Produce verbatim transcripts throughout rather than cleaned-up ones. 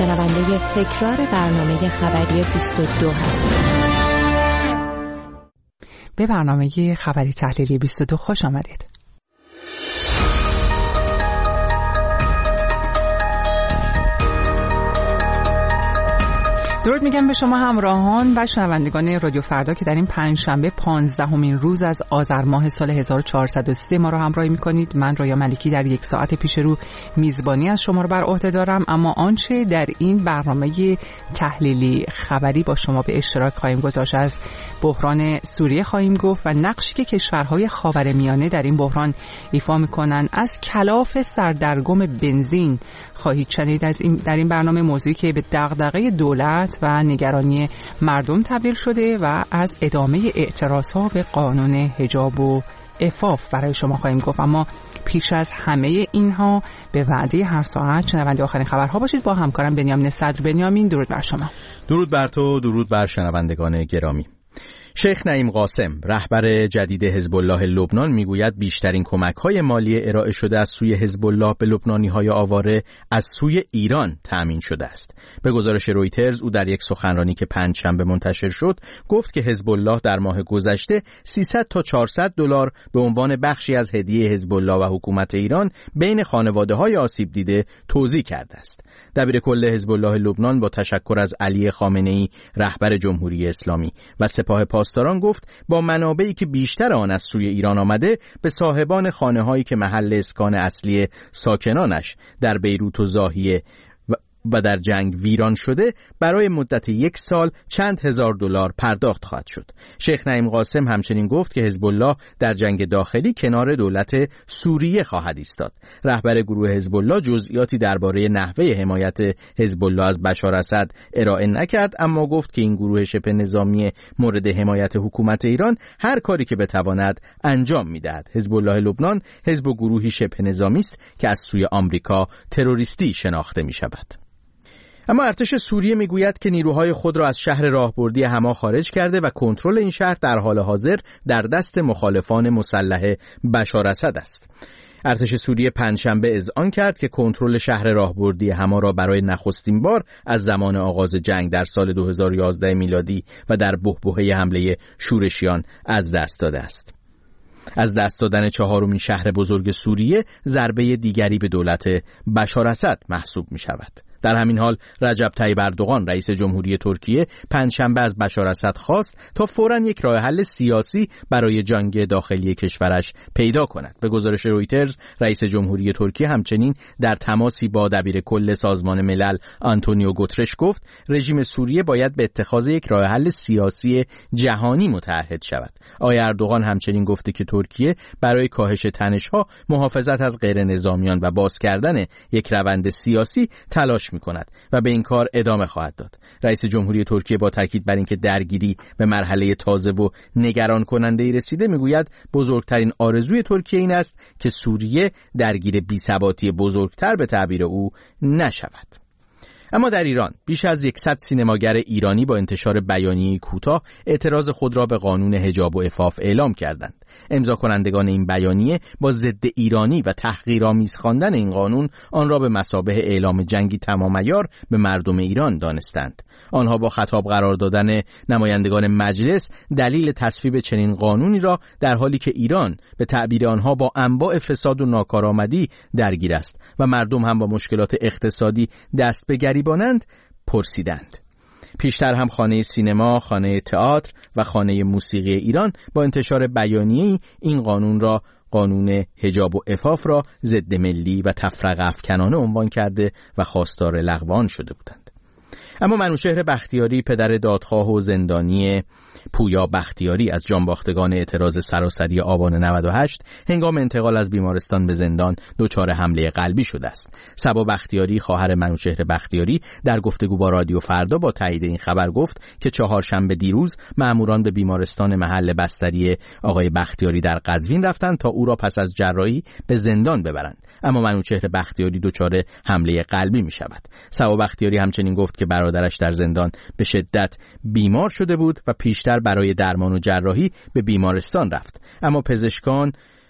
شنونده تکرار برنامه خبری بیست و دو هستید. به برنامه خبری تحلیلی بیست و دو خوش آمدید. درود میگم به شما همراهان و شنوندگان رادیو فردا که در این پنجشنبه پانزدهمین روز از آذر ماه سال هزار و چهارصد و سه ما رو همراهی میکنید. من رویا ملکی در یک ساعت پیش رو میزبانی از شما رو بر عهده دارم، اما آنچه در این برنامه تحلیلی خبری با شما به اشتراک خواهیم گذاشت از بحران سوریه خواهیم گفت و نقشی که کشورهای خاورمیانه در این بحران ایفا میکنن. از کلاف سردرگم بنزین خواهید شنید از این در این برنامه، موضوعی که به دغدغه دولت و نگرانی مردم تبدیل شده و از ادامه اعتراضها به قانون حجاب و عفاف برای شما خواهیم گفت. اما پیش از همه اینها به وعده هر ساعت شنونده آخرین خبرها باشید با همکارم بنیامین صدر. بنیامین درود بر شما. درود بر تو، درود بر شنوندگان گرامی. شیخ نعیم قاسم رهبر جدید حزب الله لبنان میگوید بیشترین کمک‌های مالی ارائه شده از سوی حزب الله به لبنانی‌های آواره از سوی ایران تأمین شده است. به گزارش رویترز او در یک سخنرانی که پنجشنبه منتشر شد گفت که حزب الله در ماه گذشته سیصد تا چهارصد دلار به عنوان بخشی از هدیه حزب الله و حکومت ایران بین خانواده‌های آسیب دیده توزیع کرده است. دبیر کل حزب الله لبنان با تشکر از علی خامنه‌ای رهبر جمهوری اسلامی و سپاه پاسداران گفت با منابعی که بیشتر آن از سوی ایران آمده به صاحبان خانه‌هایی که محل اسکان اصلی ساکنانش در بیروت و ضاحیه و در جنگ ویران شده برای مدت یک سال چند هزار دلار پرداخت خواهد شد. شیخ نعیم قاسم همچنین گفت که حزب الله در جنگ داخلی کنار دولت سوریه خواهد ایستاد. رهبر گروه حزب الله جزئیاتی درباره نحوه حمایت حزب الله از بشار اسد ارائه نکرد، اما گفت که این گروه شبه نظامی مورد حمایت حکومت ایران هر کاری که بتواند انجام می‌دهد. حزب الله لبنان حزب و گروهی شبه نظامی است که از سوی آمریکا تروریستی شناخته می‌شود. اما ارتش سوریه میگوید که نیروهای خود را از شهر راهبردی حما خارج کرده و کنترل این شهر در حال حاضر در دست مخالفان مسلح بشار اسد است. ارتش سوریه پنجشنبه اذعان کرد که کنترل شهر راهبردی حما را برای نخستین بار از زمان آغاز جنگ در سال دو هزار و یازده میلادی و در بحبوحه حمله شورشیان از دست داده است. از دست دادن چهارمین شهر بزرگ سوریه ضربه دیگری به دولت بشار اسد محسوب می شود. در همین حال رجب طیب اردوغان رئیس جمهوری ترکیه پنجشنبه از بشار اسد خواست تا فوراً یک راه حل سیاسی برای جنگ داخلی کشورش پیدا کند. به گزارش رویترز رئیس جمهوری ترکیه همچنین در تماسی با دبیر کل سازمان ملل آنتونیو گوترش گفت رژیم سوریه باید به اتخاذ یک راه حل سیاسی جهانی متعهد شود. آقای اردوغان همچنین گفته که ترکیه برای کاهش تنش‌ها، محافظت از غیر نظامیان و باز کردن یک روند سیاسی تلاش می‌کند و به این کار ادامه خواهد داد. رئیس جمهوری ترکیه با تاکید بر اینکه درگیری به مرحله تازه و نگران کننده‌ای رسیده میگوید بزرگترین آرزوی ترکیه این است که سوریه درگیر بی‌ثباتی بزرگتر به تعبیر او نشود. اما در ایران بیش از صد سینماگر ایرانی با انتشار بیانیه کوتاه اعتراض خود را به قانون حجاب و عفاف اعلام کردند. امضا کنندگان این بیانیه با ضد ایرانی و تحقیرآمیز خواندن این قانون آن را به مثابه اعلام جنگی تمام‌عیار به مردم ایران دانستند. آنها با خطاب قرار دادن نمایندگان مجلس دلیل تصویب چنین قانونی را در حالی که ایران به تعبیر آنها با انواع فساد و ناکارآمدی درگیر است و مردم هم با مشکلات اقتصادی دست به گریبانند پرسیدند. پیشتر هم خانه سینما، خانه تئاتر و خانه موسیقی ایران با انتشار بیانیه‌ای این قانون را قانون حجاب و عفاف را ضد ملی و تفرقه افکنانه عنوان کرده و خواستار لغو آن شده بودند. اما منوچهر بختیاری پدر دادخواه و زندانی پویا بختیاری از جانباختگان اعتراض سراسری آبان نود و هشت هنگام انتقال از بیمارستان به زندان دچار حمله قلبی شده است. صبا بختیاری خواهر منوچهر بختیاری در گفتگو با رادیو فردا با تایید این خبر گفت که چهارشنبه دیروز مأموران به بیمارستان محل بستری آقای بختیاری در قزوین رفتند تا او را پس از جراحی به زندان ببرند، اما منوچهر بختیاری دچار حمله قلبی می شود. صبا بختیاری همچنین گفت که برادرش در زندان به شدت بیمار شده بود و پیشتر برای درمان و جراحی به بیمارستان رفت، اما پزشکان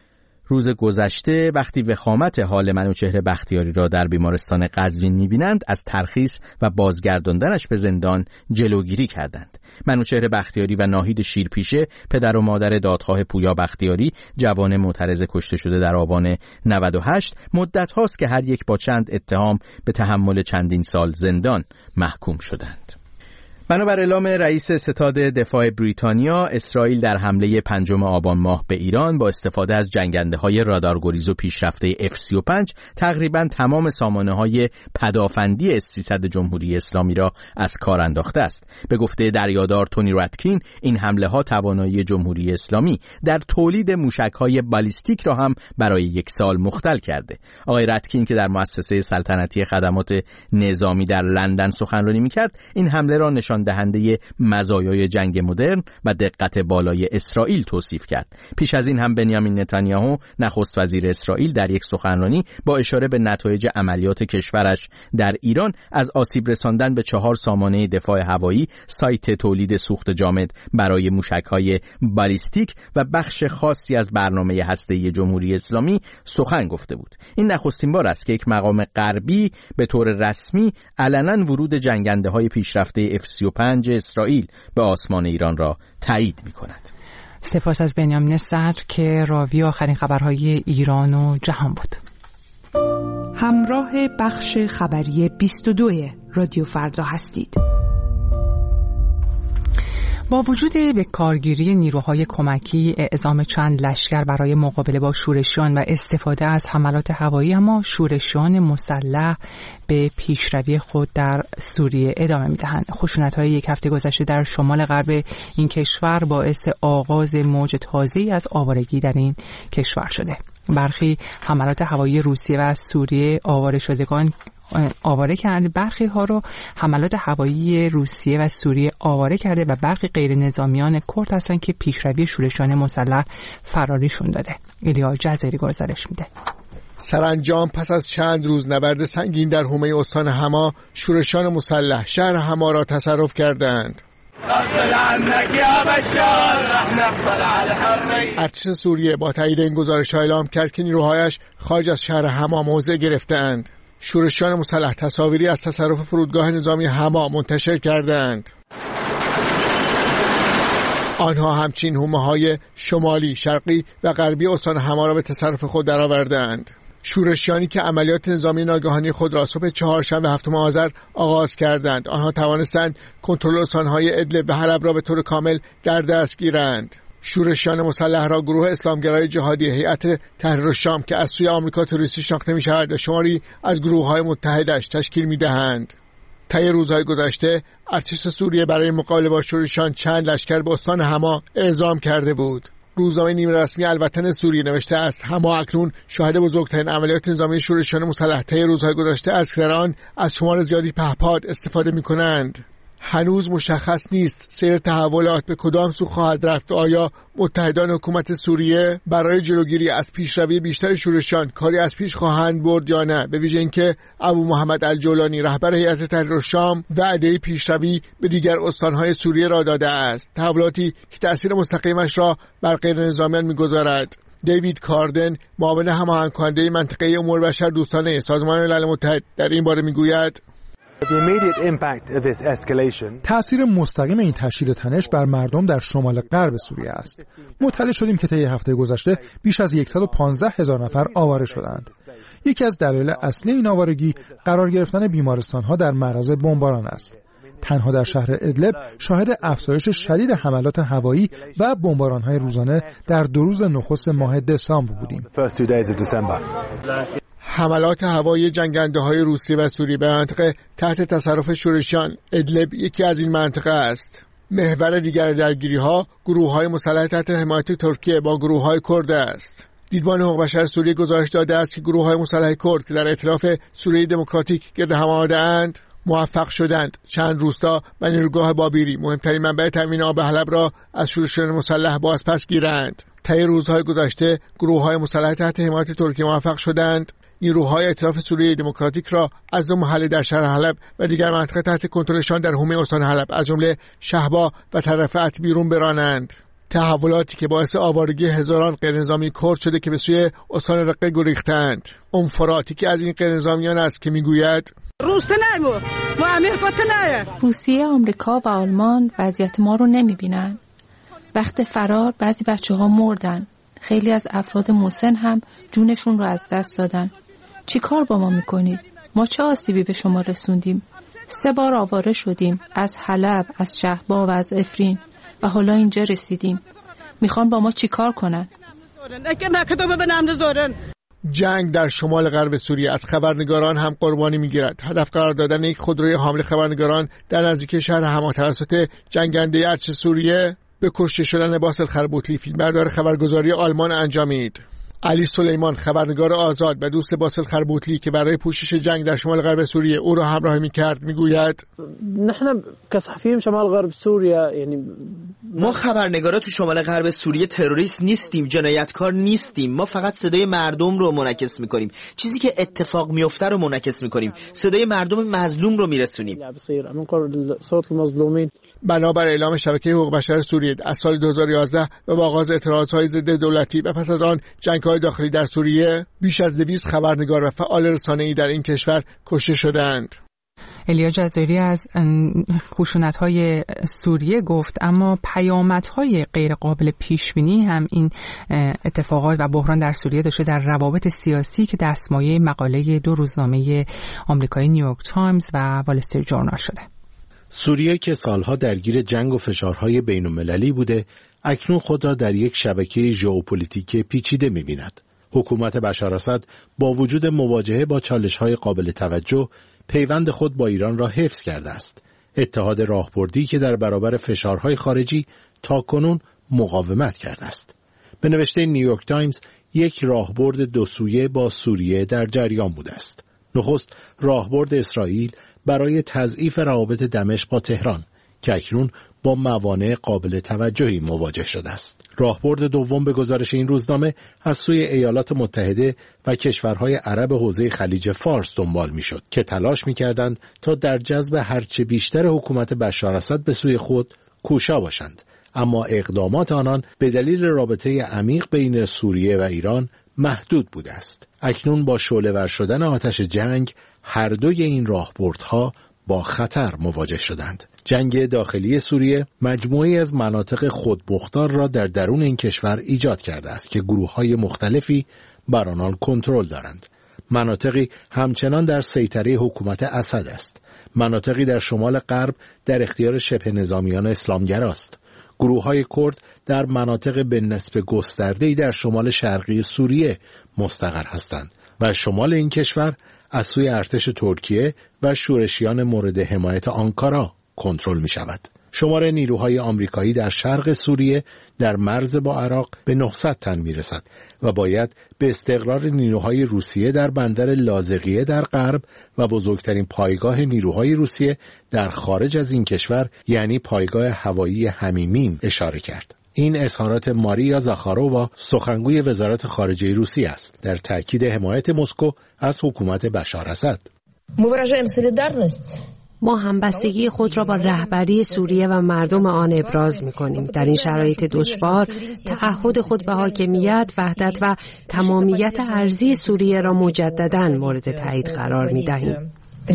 روز گذشته وقتی وخامت حال منوچهر بختیاری را در بیمارستان قزوین می‌بینند از ترخیص و بازگرداندنش به زندان جلوگیری کردند. منوچهر بختیاری و ناهید شیرپیشه پدر و مادر دادخواه پویا بختیاری جوان معترض کشته شده در آبان نود و هشت مدت هاست که هر یک با چند اتهام به تحمل چندین سال زندان محکوم شدند. بنابر اعلام رئیس ستاد دفاع بریتانیا، اسرائیل در حمله پنجم آبان ماه به ایران با استفاده از جنگنده‌های رادارگریز و پیشرفته اف سی و پنج تقریباً تمام سامانه‌های پدافندی اس سیصد جمهوری اسلامی را از کار انداخته است. به گفته دریادار تونی راتکین، این حمله‌ها توانایی جمهوری اسلامی در تولید موشک‌های بالیستیک را هم برای یک سال مختل کرده. آقای راتکین که در مؤسسه سلطنتی خدمات نظامی در لندن سخنرانی می‌کرد، این حمله را نشان دهنده مزایای جنگ مدرن و دقت بالای اسرائیل توصیف کرد. پیش از این هم بنیامین نتانیاهو نخست وزیر اسرائیل در یک سخنرانی با اشاره به نتایج عملیات کشورش در ایران از آسیب رساندن به چهار سامانه دفاع هوایی، سایت تولید سوخت جامد برای موشک‌های بالیستیک و بخش خاصی از برنامه هسته‌ای جمهوری اسلامی سخن گفته بود. این نخستین بار است که یک مقام غربی به طور رسمی علنا ورود جنگنده‌های پیشرفته اف سی و پنج اسرائیل به آسمان ایران را تایید می‌کند. سپاس از بنیامین صدر که راوی آخرین خبرهای ایران و جهان بود. همراه بخش خبری بیست و دو رادیو فردا هستید. با وجود به کارگیری نیروهای کمکی، اعزام چند لشکر برای مقابله با شورشیان و استفاده از حملات هوایی، اما شورشیان مسلح به پیشروی خود در سوریه ادامه می‌دهند. خشونت‌های یک هفته گذشته در شمال غرب این کشور باعث آغاز موج تازه‌ای از آوارگی در این کشور شده. برخی حملات هوایی روسیه و سوریه آواره شدگان آواره کرده، برخی ها رو حملات هوایی روسیه و سوریه آواره کرده و برخی غیر نظامیان کرد هستن که پیشروی شورشیان مسلح فراریشون داده. ایلیا جزیری گزارش میده. سرانجام پس از چند روز نبرد سنگین در حومه استان حما، شورشیان مسلح شهر حما را تصرف کردند. ارتش سوریه با تایید این گزارش اعلام کرد که نیروهایش خارج از شهر حما موضع گرفتند. شورشیان مسلح تصاویری از تصرف فرودگاه نظامی حما منتشر کردند. آنها همچنین حومه‌های شمالی، شرقی و غربی استان حما را به تصرف خود درآوردند. شورشیانی که عملیات نظامی ناگهانی خود را صبح چهارشنبه هفتم آذر آغاز کردند، آنها توانستند کنترل استان‌های ادلب و حلب را به طور کامل در دست گیرند. شورشیان مسلح را گروه اسلامگرای جهادی هیئت تحریر الشام که از سوی آمریکا تروریستی شناخته می‌شود و شماری از گروه‌های متحدش تشکیل می‌دهند. طی روزهای گذشته ارتش سوریه برای مقابله با شورشیان چند لشکر به استان حما اعزام کرده بود. روزنامه نیمه رسمی الوطن سوریه نوشته است حما اکنون شاهد بزرگترین عملیات نظامی شورشیان مسلح طی روزهای گذشته است که در آن از شمار زیادی پهپاد استفاده می‌کنند. هنوز مشخص نیست سیر تحولات به کدام سو خواهد رفت. آیا متحدان حکومت سوریه برای جلوگیری از پیشروی بیشتر شورشیان کاری از پیش خواهند برد یا نه، به ویژه اینکه ابو محمد الجولانی رهبر هیئت تحریر الشام وعده پیشروی به دیگر استانهای سوریه را داده است، تحولاتی که تأثیر مستقیمش را بر غیر نظامیان می‌گذارد. دیوید کاردن، معاون هماهنگ کننده منطقه امور بشر دوستانه سازمان ملل متحد در این باره می‌گوید تأثیر مستقیم این تشدید تنش بر مردم در شمال غرب سوریه است. مطلع شدیم که طی هفته گذشته بیش از صد و پانزده هزار نفر آواره شدند. یکی از دلایل اصلی این آوارگی قرار گرفتن بیمارستان‌ها در معرض بمباران است. تنها در شهر ادلب شاهد افزایش شدید حملات هوایی و بمباران‌های روزانه در دو روز نخست ماه دسامبر بودیم. حملات هوایی جنگنده‌های روسیه و سوریه به منطقه تحت تصرف شورشیان ادلب یکی از این منطقه است. محور دیگر درگیری‌ها گروه‌های مسلح تحت حمایت ترکیه با گروه‌های کرد است. دیدبان حقوق بشر سوریه گزارش داده است که گروه‌های مسلح کرد که در ائتلاف سوریه دموکراتیک گرد هم آمده‌اند موفق شدند چند روستا و نیروگاه بابیری، مهمترین منبع تامین آب حلب را از شورشیان مسلح باز پس گیرند. طی روزهای گذشته گروه‌های مسلح تحت حمایت ترکیه موفق شدند نیروهای ائتلاف سوریه دموکراتیک را از دو محله در شهر حلب و دیگر منطقه تحت کنترلشان در حومه استان حلب از جمله شهبا و ترفعت بیرون برانند. تحولاتی که باعث آوارگی هزاران غیرنظامی کرد شده که به سوی استان رقه گریختند. ام فراتی که از این غیرنظامیان است که میگوید روسیه، آمریکا و آلمان وضعیت ما رو نمیبینن. وقت فرار بعضی بچه ها مردن. خیلی از افراد مسن هم جونشون رو از دست دادن. چی کار با ما میکنید؟ ما چه آسیبی به شما رسوندیم؟ سه بار آواره شدیم، از حلب، از شهبا و از افرین، و حالا اینجا رسیدیم. میخوان با ما چی کار کنن؟ جنگ در شمال غرب سوریه از خبرنگاران هم قربانی میگیرد. هدف قرار دادن یک خودروی حامل خبرنگاران در نزدیکی شهر حما توسط جنگنده ارتش سوریه به کشته شدن باسل خربوطلی، فیلمبردار خبرگزاری آلمان انجامید. علی سلیمان، خبرنگار آزاد و دوست باسل خربوطلی که برای پوشش جنگ در شمال غرب سوریه او را همراهی می‌کرد، میگوید نحن كصحفيين شمال غرب سوريا یعنی ما خبرنگارا تو شمال غرب سوریه تروریست نیستیم، جنایتکار نیستیم. ما فقط صدای مردم رو منعکس می‌کنیم. چیزی که اتفاق میفته رو منعکس می‌کنیم. صدای مردم مظلوم رو میرسونیم. صوت المظلومین. بنابر اعلام شبکه حقوق بشر سوریه از سال دو هزار و یازده و با آغاز اعتراضات ضد دولتی و پس از آن جنگ‌های داخلی در سوریه، بیش از دویست خبرنگار و فعال رسانه‌ای در این کشور کشته شدند. الیا جزایری از خشونت‌های سوریه گفت، اما پیامدهای غیرقابل پیش‌بینی هم این اتفاقات و بحران در سوریه داشته در روابط سیاسی که دستمایه مقاله دو روزنامه آمریکایی نیویورک تایمز و وال استریت ژورنال شده. سوریه که سالها درگیر جنگ و فشارهای بین‌المللی بوده، اکنون خود را در یک شبکه ژئوپلیتیک پیچیده می‌بیند. حکومت بشار اسد با وجود مواجهه با چالش‌های قابل توجه، پیوند خود با ایران را حفظ کرده است. اتحاد راهبردی که در برابر فشارهای خارجی تاکنون مقاومت کرده است. به نوشته نیویورک تایمز، یک راهبرد دو سویه با سوریه در جریان بوده است. نخست راهبرد اسرائیل برای تضعیف روابط دمشق با تهران که اکنون با موانع قابل توجهی مواجه شده است. راهبرد دوم به گزارش این روزنامه از سوی ایالات متحده و کشورهای عرب حوزه خلیج فارس دنبال می‌شد که تلاش می‌کردند تا در جذب هرچه بیشتر حکومت بشار اسد به سوی خود کوشا باشند، اما اقدامات آنان به دلیل رابطه عمیق بین سوریه و ایران محدود بوده است. اکنون با شعله‌ور شدن آتش جنگ، هر دوی این راهبردها با خطر مواجه شدند. جنگ داخلی سوریه مجموعی از مناطق خودمختار را در درون این کشور ایجاد کرده است که گروه‌های مختلفی بر آنان کنترل دارند. مناطقی همچنان در سیطره حکومت اسد است. مناطقی در شمال غرب در اختیار شبه نظامیان اسلامگراست. گروه‌های کرد در مناطق به نسبت گسترده‌ای در شمال شرقی سوریه مستقر هستند و شمال این کشور از سوی ارتش ترکیه و شورشیان مورد حمایت آنکارا کنترل می شود. شمار نیروهای آمریکایی در شرق سوریه در مرز با عراق به نهصد تن می رسد و باید به استقرار نیروهای روسیه در بندر لاذقیه در غرب و بزرگترین پایگاه نیروهای روسیه در خارج از این کشور، یعنی پایگاه هوایی حمیمیم، اشاره کرد. این اظهارات ماریا زاخارووا، سخنگوی وزارت خارجه روسیه است، در تأکید حمایت مسکو از حکومت بشار اسد. ما همبستگی خود را با رهبری سوریه و مردم آن ابراز می‌کنیم. در این شرایط دشوار، تعهد خود به حاکمیت، وحدت و تمامیت ارضی سوریه را مجدداً مورد تایید قرار می‌دهیم.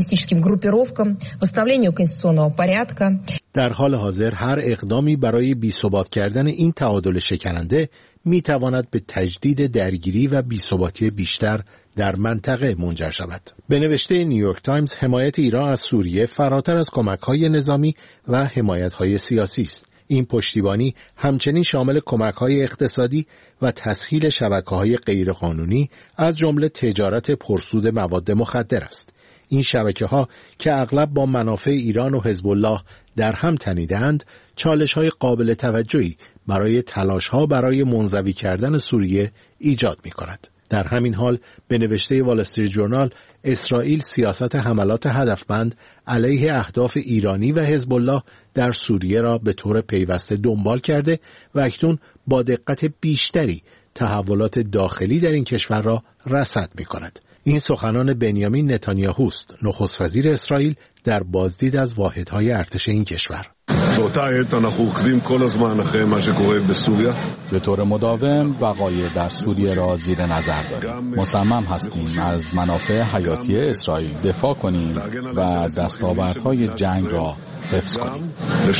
در حال حاضر هر اقدامی برای بی‌ثبات کردن این تعادل شکننده می‌تواند به تجدید درگیری و بی‌ثباتی بیشتر در منطقه منجر شود. به نوشته نیویورک تایمز، حمایت ایران از سوریه فراتر از کمک‌های نظامی و حمایت‌های سیاسی است. این پشتیبانی همچنین شامل کمک‌های اقتصادی و تسهیل شبکه‌های غیرقانونی از جمله تجارت پرسود مواد مخدر است. این شبکه‌ها که اغلب با منافع ایران و حزب الله در هم تنیدند، چالش‌های قابل توجهی برای تلاش‌ها برای منزوی کردن سوریه ایجاد می‌کند. در همین حال به نوشته وال استریت ژورنال، اسرائیل سیاست حملات هدفمند علیه اهداف ایرانی و حزب الله در سوریه را به طور پیوسته دنبال کرده و اکنون با دقت بیشتری تحولات داخلی در این کشور را رصد می‌کند. این سخنان بنیامین نتانیاهو است، نخست وزیر اسرائیل، در بازدید از واحدهای ارتش این کشور. به طور مداوم وقایع در سوریه را زیر نظر داریم. مصمم هستیم از منافع حیاتی اسرائیل دفاع کنیم و دستاوردهای جنگ را حفظ کنیم.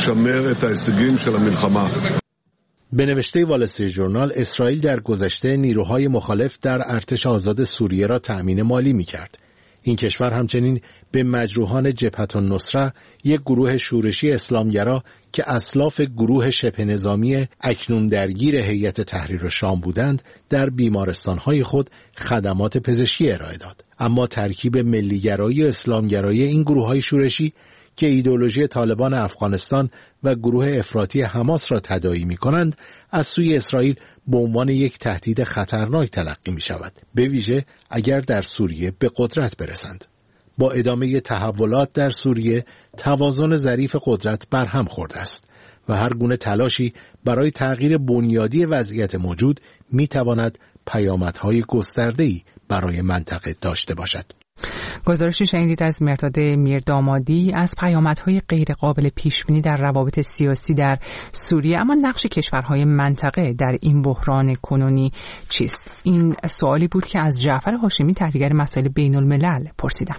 به نوشته وال استریت ژورنال، اسرائیل در گذشته نیروهای مخالف در ارتش آزاد سوریه را تأمین مالی می‌کرد. این کشور همچنین به مجروحان جبهة النصره، یک گروه شورشی اسلامگرا که اسلاف گروه شبه نظامی اکنون درگیر هیئت تحریر شام بودند، در بیمارستان‌های خود خدمات پزشکی ارائه داد. اما ترکیب ملیگرایی و اسلامگرایی این گروه‌های شورشی که ایدئولوژی طالبان افغانستان و گروه افراطی حماس را تداعی می‌کنند، از سوی اسرائیل به عنوان یک تهدید خطرناک تلقی می‌شود، به ویژه اگر در سوریه به قدرت برسند. با ادامه تحولات در سوریه، توازن ظریف قدرت برهم خورده است و هر گونه تلاشی برای تغییر بنیادی وضعیت موجود می‌تواند پیامدهای گسترده‌ای برای منطقه داشته باشد. گزارشی شنیدید از مرداد میردامادی از پیامدهای غیرقابل پیشبینی در روابط سیاسی در سوریه. اما نقش کشورهای منطقه در این بحران کنونی چیست؟ این سوالی بود که از جعفر هاشمی، تحلیلگر مسائل بین الملل، پرسیدم.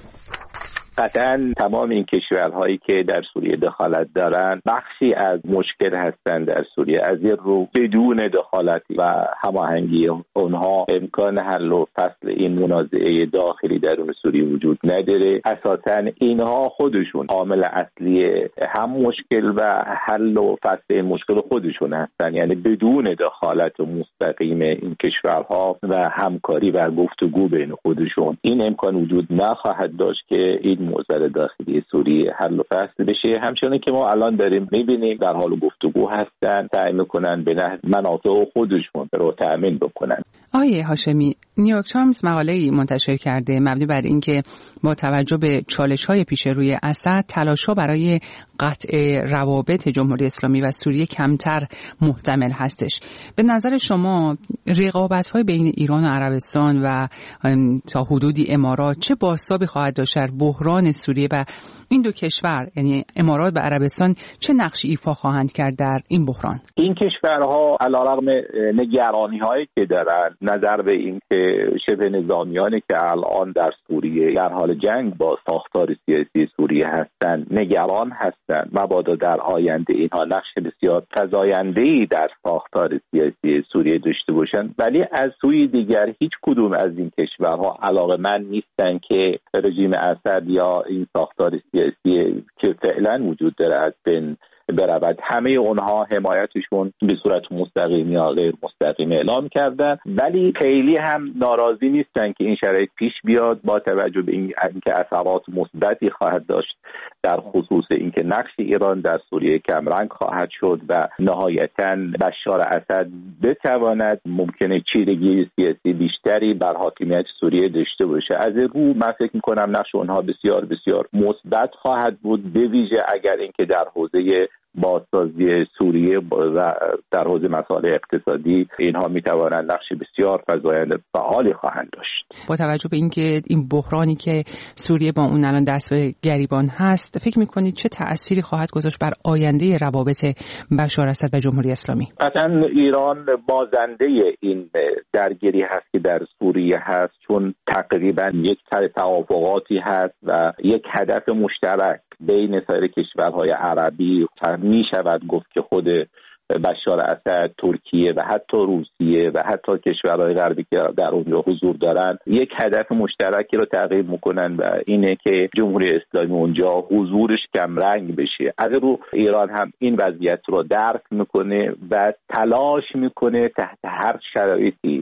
قطعاً تمام این کشورهایی که در سوریه دخالت دارند بخشی از مشکل هستند در سوریه. از این رو بدون دخالت و هماهنگی اونها امکان حل و فصل این منازعه داخلی درون سوریه وجود نداره. اساساً اینها خودشون عامل اصلی هم مشکل و حل و فصل این مشکل خودشون هستند. یعنی بدون دخالت مستقیم این کشورها و همکاری و گفتگو بین خودشون این امکان وجود نخواهد داشت که این موضوع داخلی سوریه حل و فصل بشه. همچنین که ما الان داریم میبینیم در حال گفتگو هستن، سعی میکنن به نحو منافع خودشون رو تأمین بکنن. آیه هاشمی، نیویورک تایمز مقاله‌ای منتشر کرده مبنی بر اینکه با توجه به چالش‌های پیش روی اسد، تلاش‌ها برای قطع روابط جمهوری اسلامی و سوریه کمتر محتمل هستش. به نظر شما رقابت‌های بین ایران و عربستان و تا حدودی امارات چه بازتابی خواهد داشت در بحران سوریه و این دو کشور، یعنی امارات و عربستان، چه نقشی ایفا خواهند کرد در این بحران؟ این کشورها علیرغم نگرانی‌هایی که دارند نظر به این که شبه نظامیانی که الان در سوریه در حال جنگ با ساختار سیاسی سوریه هستند نگران هستند، مبادا در آینده اینها نقش بسیار فزاینده‌ای در ساختار سیاسی سوریه داشته باشند، ولی از سوی دیگر هیچ کدوم از این کشورها علاقه‌مند نیستند که رژیم اسد یا این ساختار سیاسی که فعلا وجود داره از بین برود. همه اونها حمایتشون به صورت مستقیم یا غیر مستقیم اعلام کردن، ولی خیلی هم ناراضی نیستن که این شرایط پیش بیاد، با توجه به اینکه اثرات مثبتی خواهد داشت در خصوص اینکه نقش ایران در سوریه کمرنگ خواهد شد و نهایتاً بشار اسد بتواند ممکنه چیرگی سیاسی بیشتری بر حاکمیت سوریه داشته باشه. از این رو من فکر می‌کنم نقش اونها بسیار بسیار مثبت خواهد بود، به ویژه اگر اینکه در حوزه بازسازی سوریه و در حوزه مسائل اقتصادی اینها میتوانند نقش بسیار فزاینده فعالی خواهند داشت. با توجه به اینکه این بحرانی که سوریه با اون الان دست به گریبان هست، فکر میکنید چه تأثیری خواهد گذاشت بر آینده روابط بشار اسد و جمهوری اسلامی؟ قطعاً ایران بازنده این درگیری هست که در سوریه هست، چون تقریبا یک سر توافقاتی هست و یک هدف مشترک بین سایر کشورهای عربی می شود گفت که خود بشار اسد، ترکیه و حتی روسیه و حتی کشورهای غربی که در اونجا حضور دارند یک هدف مشترکی رو تعقیب میکنن و اینه که جمهوری اسلامی اونجا حضورش کمرنگ بشه. از رو ایران هم این وضعیت رو درک میکنه و تلاش میکنه تحت هر شرایطی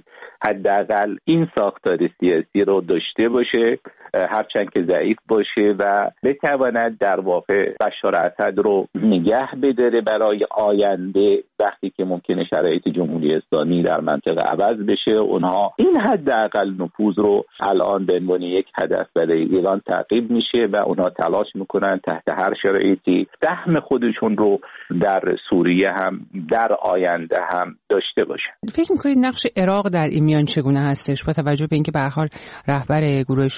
حداقل این ساختار سیاسی رو داشته باشه، هرچند که ضعیف باشه و بتواند در واقع بشار اسد رو نگه بداره برای آینده وقتی که ممکنه شرایط جمهوری اسلامی در منطقه عوض بشه. اونها این حداقل نفوذ رو الان به عنوان یک هدف برای ایران تعقیب میشه و اونها تلاش میکنن تحت هر شرایطی سهم خودشون رو در سوریه هم در آینده هم داشته باشن. فکر میکنید نقش عراق در این میان چگونه هستش، با توجه به اینکه به هر حال رهبر گروه شورشیان از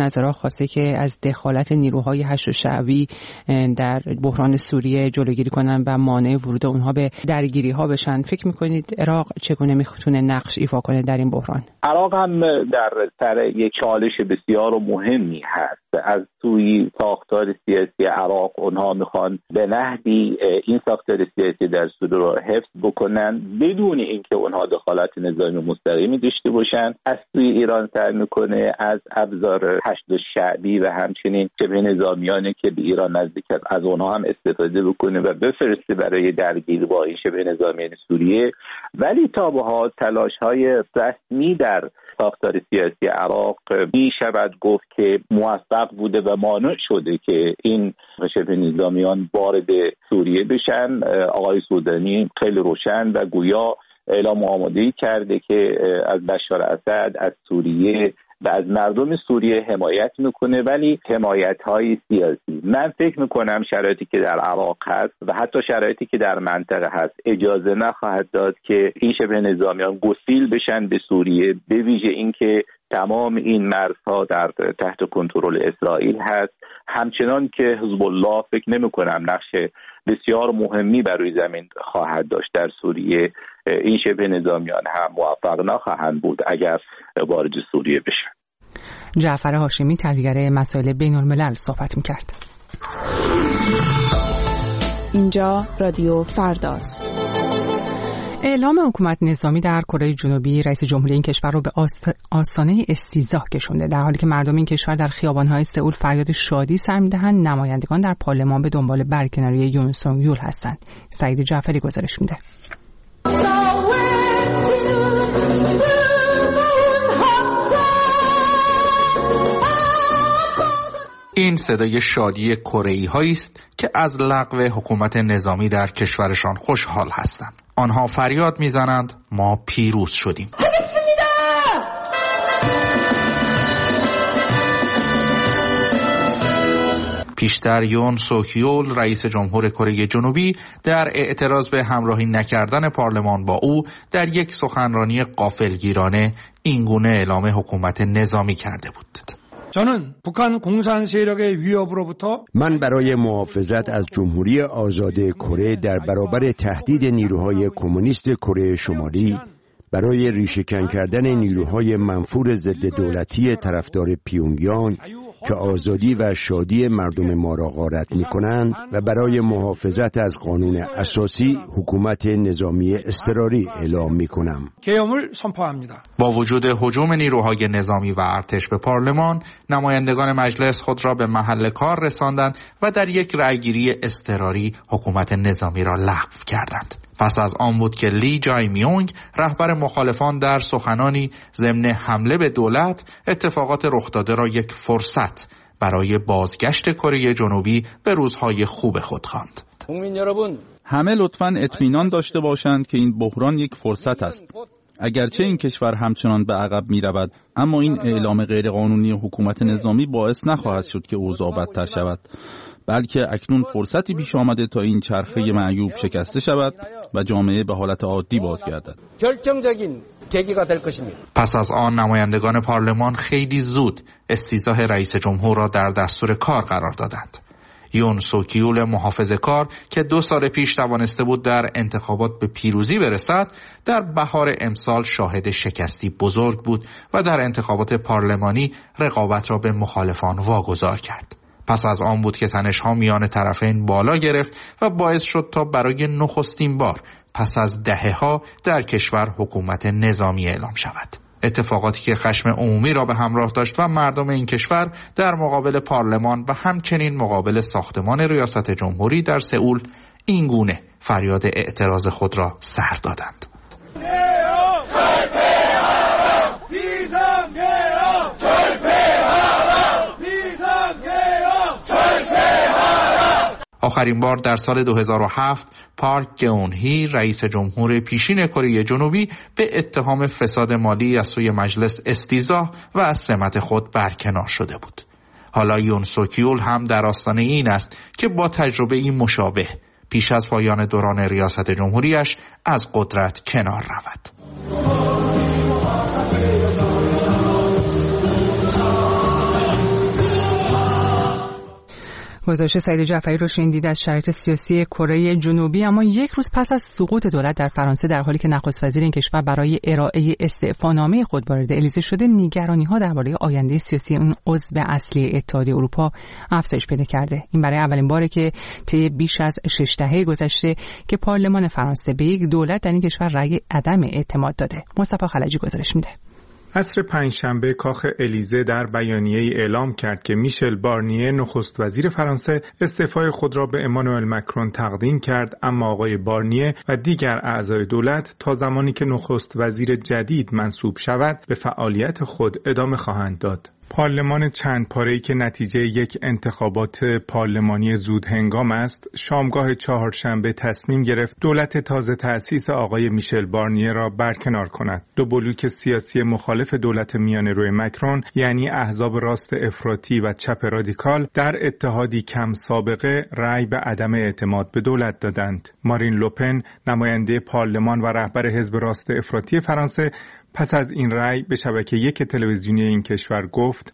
از عراق خواسته که از دخالت نیروهای حشد شعبی در بحران سوریه جلوگیری کنن و مانع ورود اونها به درگیری ها بشن. فکر میکنید عراق چگونه میتونه نقش ایفا کنه در این بحران؟ عراق هم در سر یک چالش بسیار مهمی هست. از سوی ساختار سیاسی عراق اونها میخوان به نحوی این ساختار سیاسی در سوریه رو حفظ بکنن بدون اینکه اونها دخالت نظامی مستقیمی داشته باشن. از سوی ایران سعی میکنه از ابزار حشد شعبی و همچنین شبه نظامیانی که به ایران نزدیک از اونها هم استفاده بکنه و بفرسته برای درگیری با این شبه نظامیان سوریه. ولی تا به حال تلاش‌های رسمی در ساختار سیاسی عراق می شود گفت که موفق بوده و مانع شده که این شبه نظامیان وارد سوریه بشن. آقای سودانی خیلی روشن و گویا اعلام آمادگی کرده که از بشار اسد، از سوریه و از مردم سوریه حمایت میکنه، ولی حمایت های سیاسی. من فکر میکنم شرایطی که در عراق هست و حتی شرایطی که در منطقه هست اجازه نخواهد داد که این شبه نظامیان گسیل بشن به سوریه، به ویژه اینکه تمام این مرزها در تحت کنترل اسرائیل هست. همچنان که حزب الله فکر نمی‌کنم نقش بسیار مهمی بر روی زمین خواهد داشت در سوریه. این شبه نظامیان هم موفق نخواهند بود اگر وارد سوریه بشن. جعفر هاشمی، تحلیلگر مسائل بین‌الملل، صحبت می‌کرد. اینجا رادیو فرداست. اعلام حکومت نظامی در کره جنوبی رئیس جمهوری این کشور رو به آستانه استیضاح کشونده. در حالی که مردم این کشور در خیابان‌های سئول فریاد شادی سر می‌دهند، نمایندگان در پارلمان به دنبال برکناری یون سونگ یول هستند. سعید جعفری گزارش میده. این صدای شادی کره‌ای‌هایی است که از لغو حکومت نظامی در کشورشان خوشحال هستند. آنها فریاد میزنند ما پیروز شدیم. پیشتر یون سوکیول رئیس جمهور کره جنوبی در اعتراض به همراهی نکردن پارلمان با او در یک سخنرانی غافلگیرانه اینگونه اعلام حکومت نظامی کرده بود. من برای محافظت از جمهوری آزاد کره در برابر تهدید نیروهای کمونیست کره شمالی، برای ریشه‌کن کردن نیروهای منفور ضد دولتی طرفدار پیونگیانگ که آزادی و شادی مردم ما را غارت می‌کنند و برای محافظت از قانون اساسی حکومت نظامی اضطراری اعلام می‌کنم. با وجود هجوم نیروهای نظامی و ارتش به پارلمان، نمایندگان مجلس خود را به محل کار رساندند و در یک رأیگیری اضطراری حکومت نظامی را لغو کردند. پس از آن بود که لی جای میونگ رهبر مخالفان در سخنانی ضمن حمله به دولت اتفاقات رخ داده را یک فرصت برای بازگشت کره جنوبی به روزهای خوب خود خواند. همه لطفاً اطمینان داشته باشند که این بحران یک فرصت است. اگرچه این کشور همچنان به عقب می رود، اما این اعلام غیرقانونی حکومت نظامی باعث نخواهد شد که اوضاع بدتر شود، بلکه اکنون فرصتی پیش آمده تا این چرخه معیوب شکسته شود و جامعه به حالت عادی بازگردد. پس از آن نمایندگان پارلمان خیلی زود استیضاح رئیس جمهور را در دستور کار قرار دادند. یون سوکیول محافظه‌کار که دو سال پیش توانسته بود در انتخابات به پیروزی برسد، در بهار امسال شاهد شکستی بزرگ بود و در انتخابات پارلمانی رقابت را به مخالفان واگذار کرد. پس از آن بود که تنش‌ها میان طرفین بالا گرفت و باعث شد تا برای نخستین بار پس از دهه‌ها در کشور حکومت نظامی اعلام شود. اتفاقاتی که خشم عمومی را به همراه داشت و مردم این کشور در مقابل پارلمان و همچنین مقابل ساختمان ریاست جمهوری در سئول این گونه فریاد اعتراض خود را سر دادند. آخرین بار در سال دو هزار و هفت پارک گئون-هی رئیس جمهور پیشین کره جنوبی به اتهام فساد مالی از سوی مجلس استیضاح و از سمت خود برکنار شده بود. حالا یون سوکیول هم در آستانه این است که با تجربه این مشابه پیش از پایان دوران ریاست جمهوریش از قدرت کنار رود. گزارش سعید جعفری رو شنیدید از شرایط سیاسی کره جنوبی. اما یک روز پس از سقوط دولت در فرانسه، در حالی که نخست وزیر این کشور برای ارائه استعفانامه خود وارد الیزه شده، نگرانی‌ها درباره آینده سیاسی اون عضو اصلی اتحادیه اروپا افزایش پیدا کرده. این برای اولین باره که طی بیش از شش دهه گذشته که پارلمان فرانسه به یک دولت در این کشور رأی عدم اعتماد داده. مصطفی خلجی گزارش میده. عصر پنجشنبه کاخ الیزه در بیانیه‌ای اعلام کرد که میشل بارنیه نخست وزیر فرانسه استعفای خود را به امانوئل مکرون تقدیم کرد، اما آقای بارنیه و دیگر اعضای دولت تا زمانی که نخست وزیر جدید منصوب شود به فعالیت خود ادامه خواهند داد. پارلمان چند پاره‌ای که نتیجه یک انتخابات پارلمانی زود هنگام است، شامگاه چهارشنبه تصمیم گرفت دولت تازه تأسیس آقای میشل بارنیه را برکنار کند. دو بلوک سیاسی مخالف دولت میانه‌روی مکرون، یعنی احزاب راست افراطی و چپ رادیکال، در اتحادی کم سابقه رأی به عدم اعتماد به دولت دادند. مارین لوپن، نماینده پارلمان و رهبر حزب راست افراطی فرانسه، پس از این رأی به شبکه یک تلویزیونی این کشور گفت: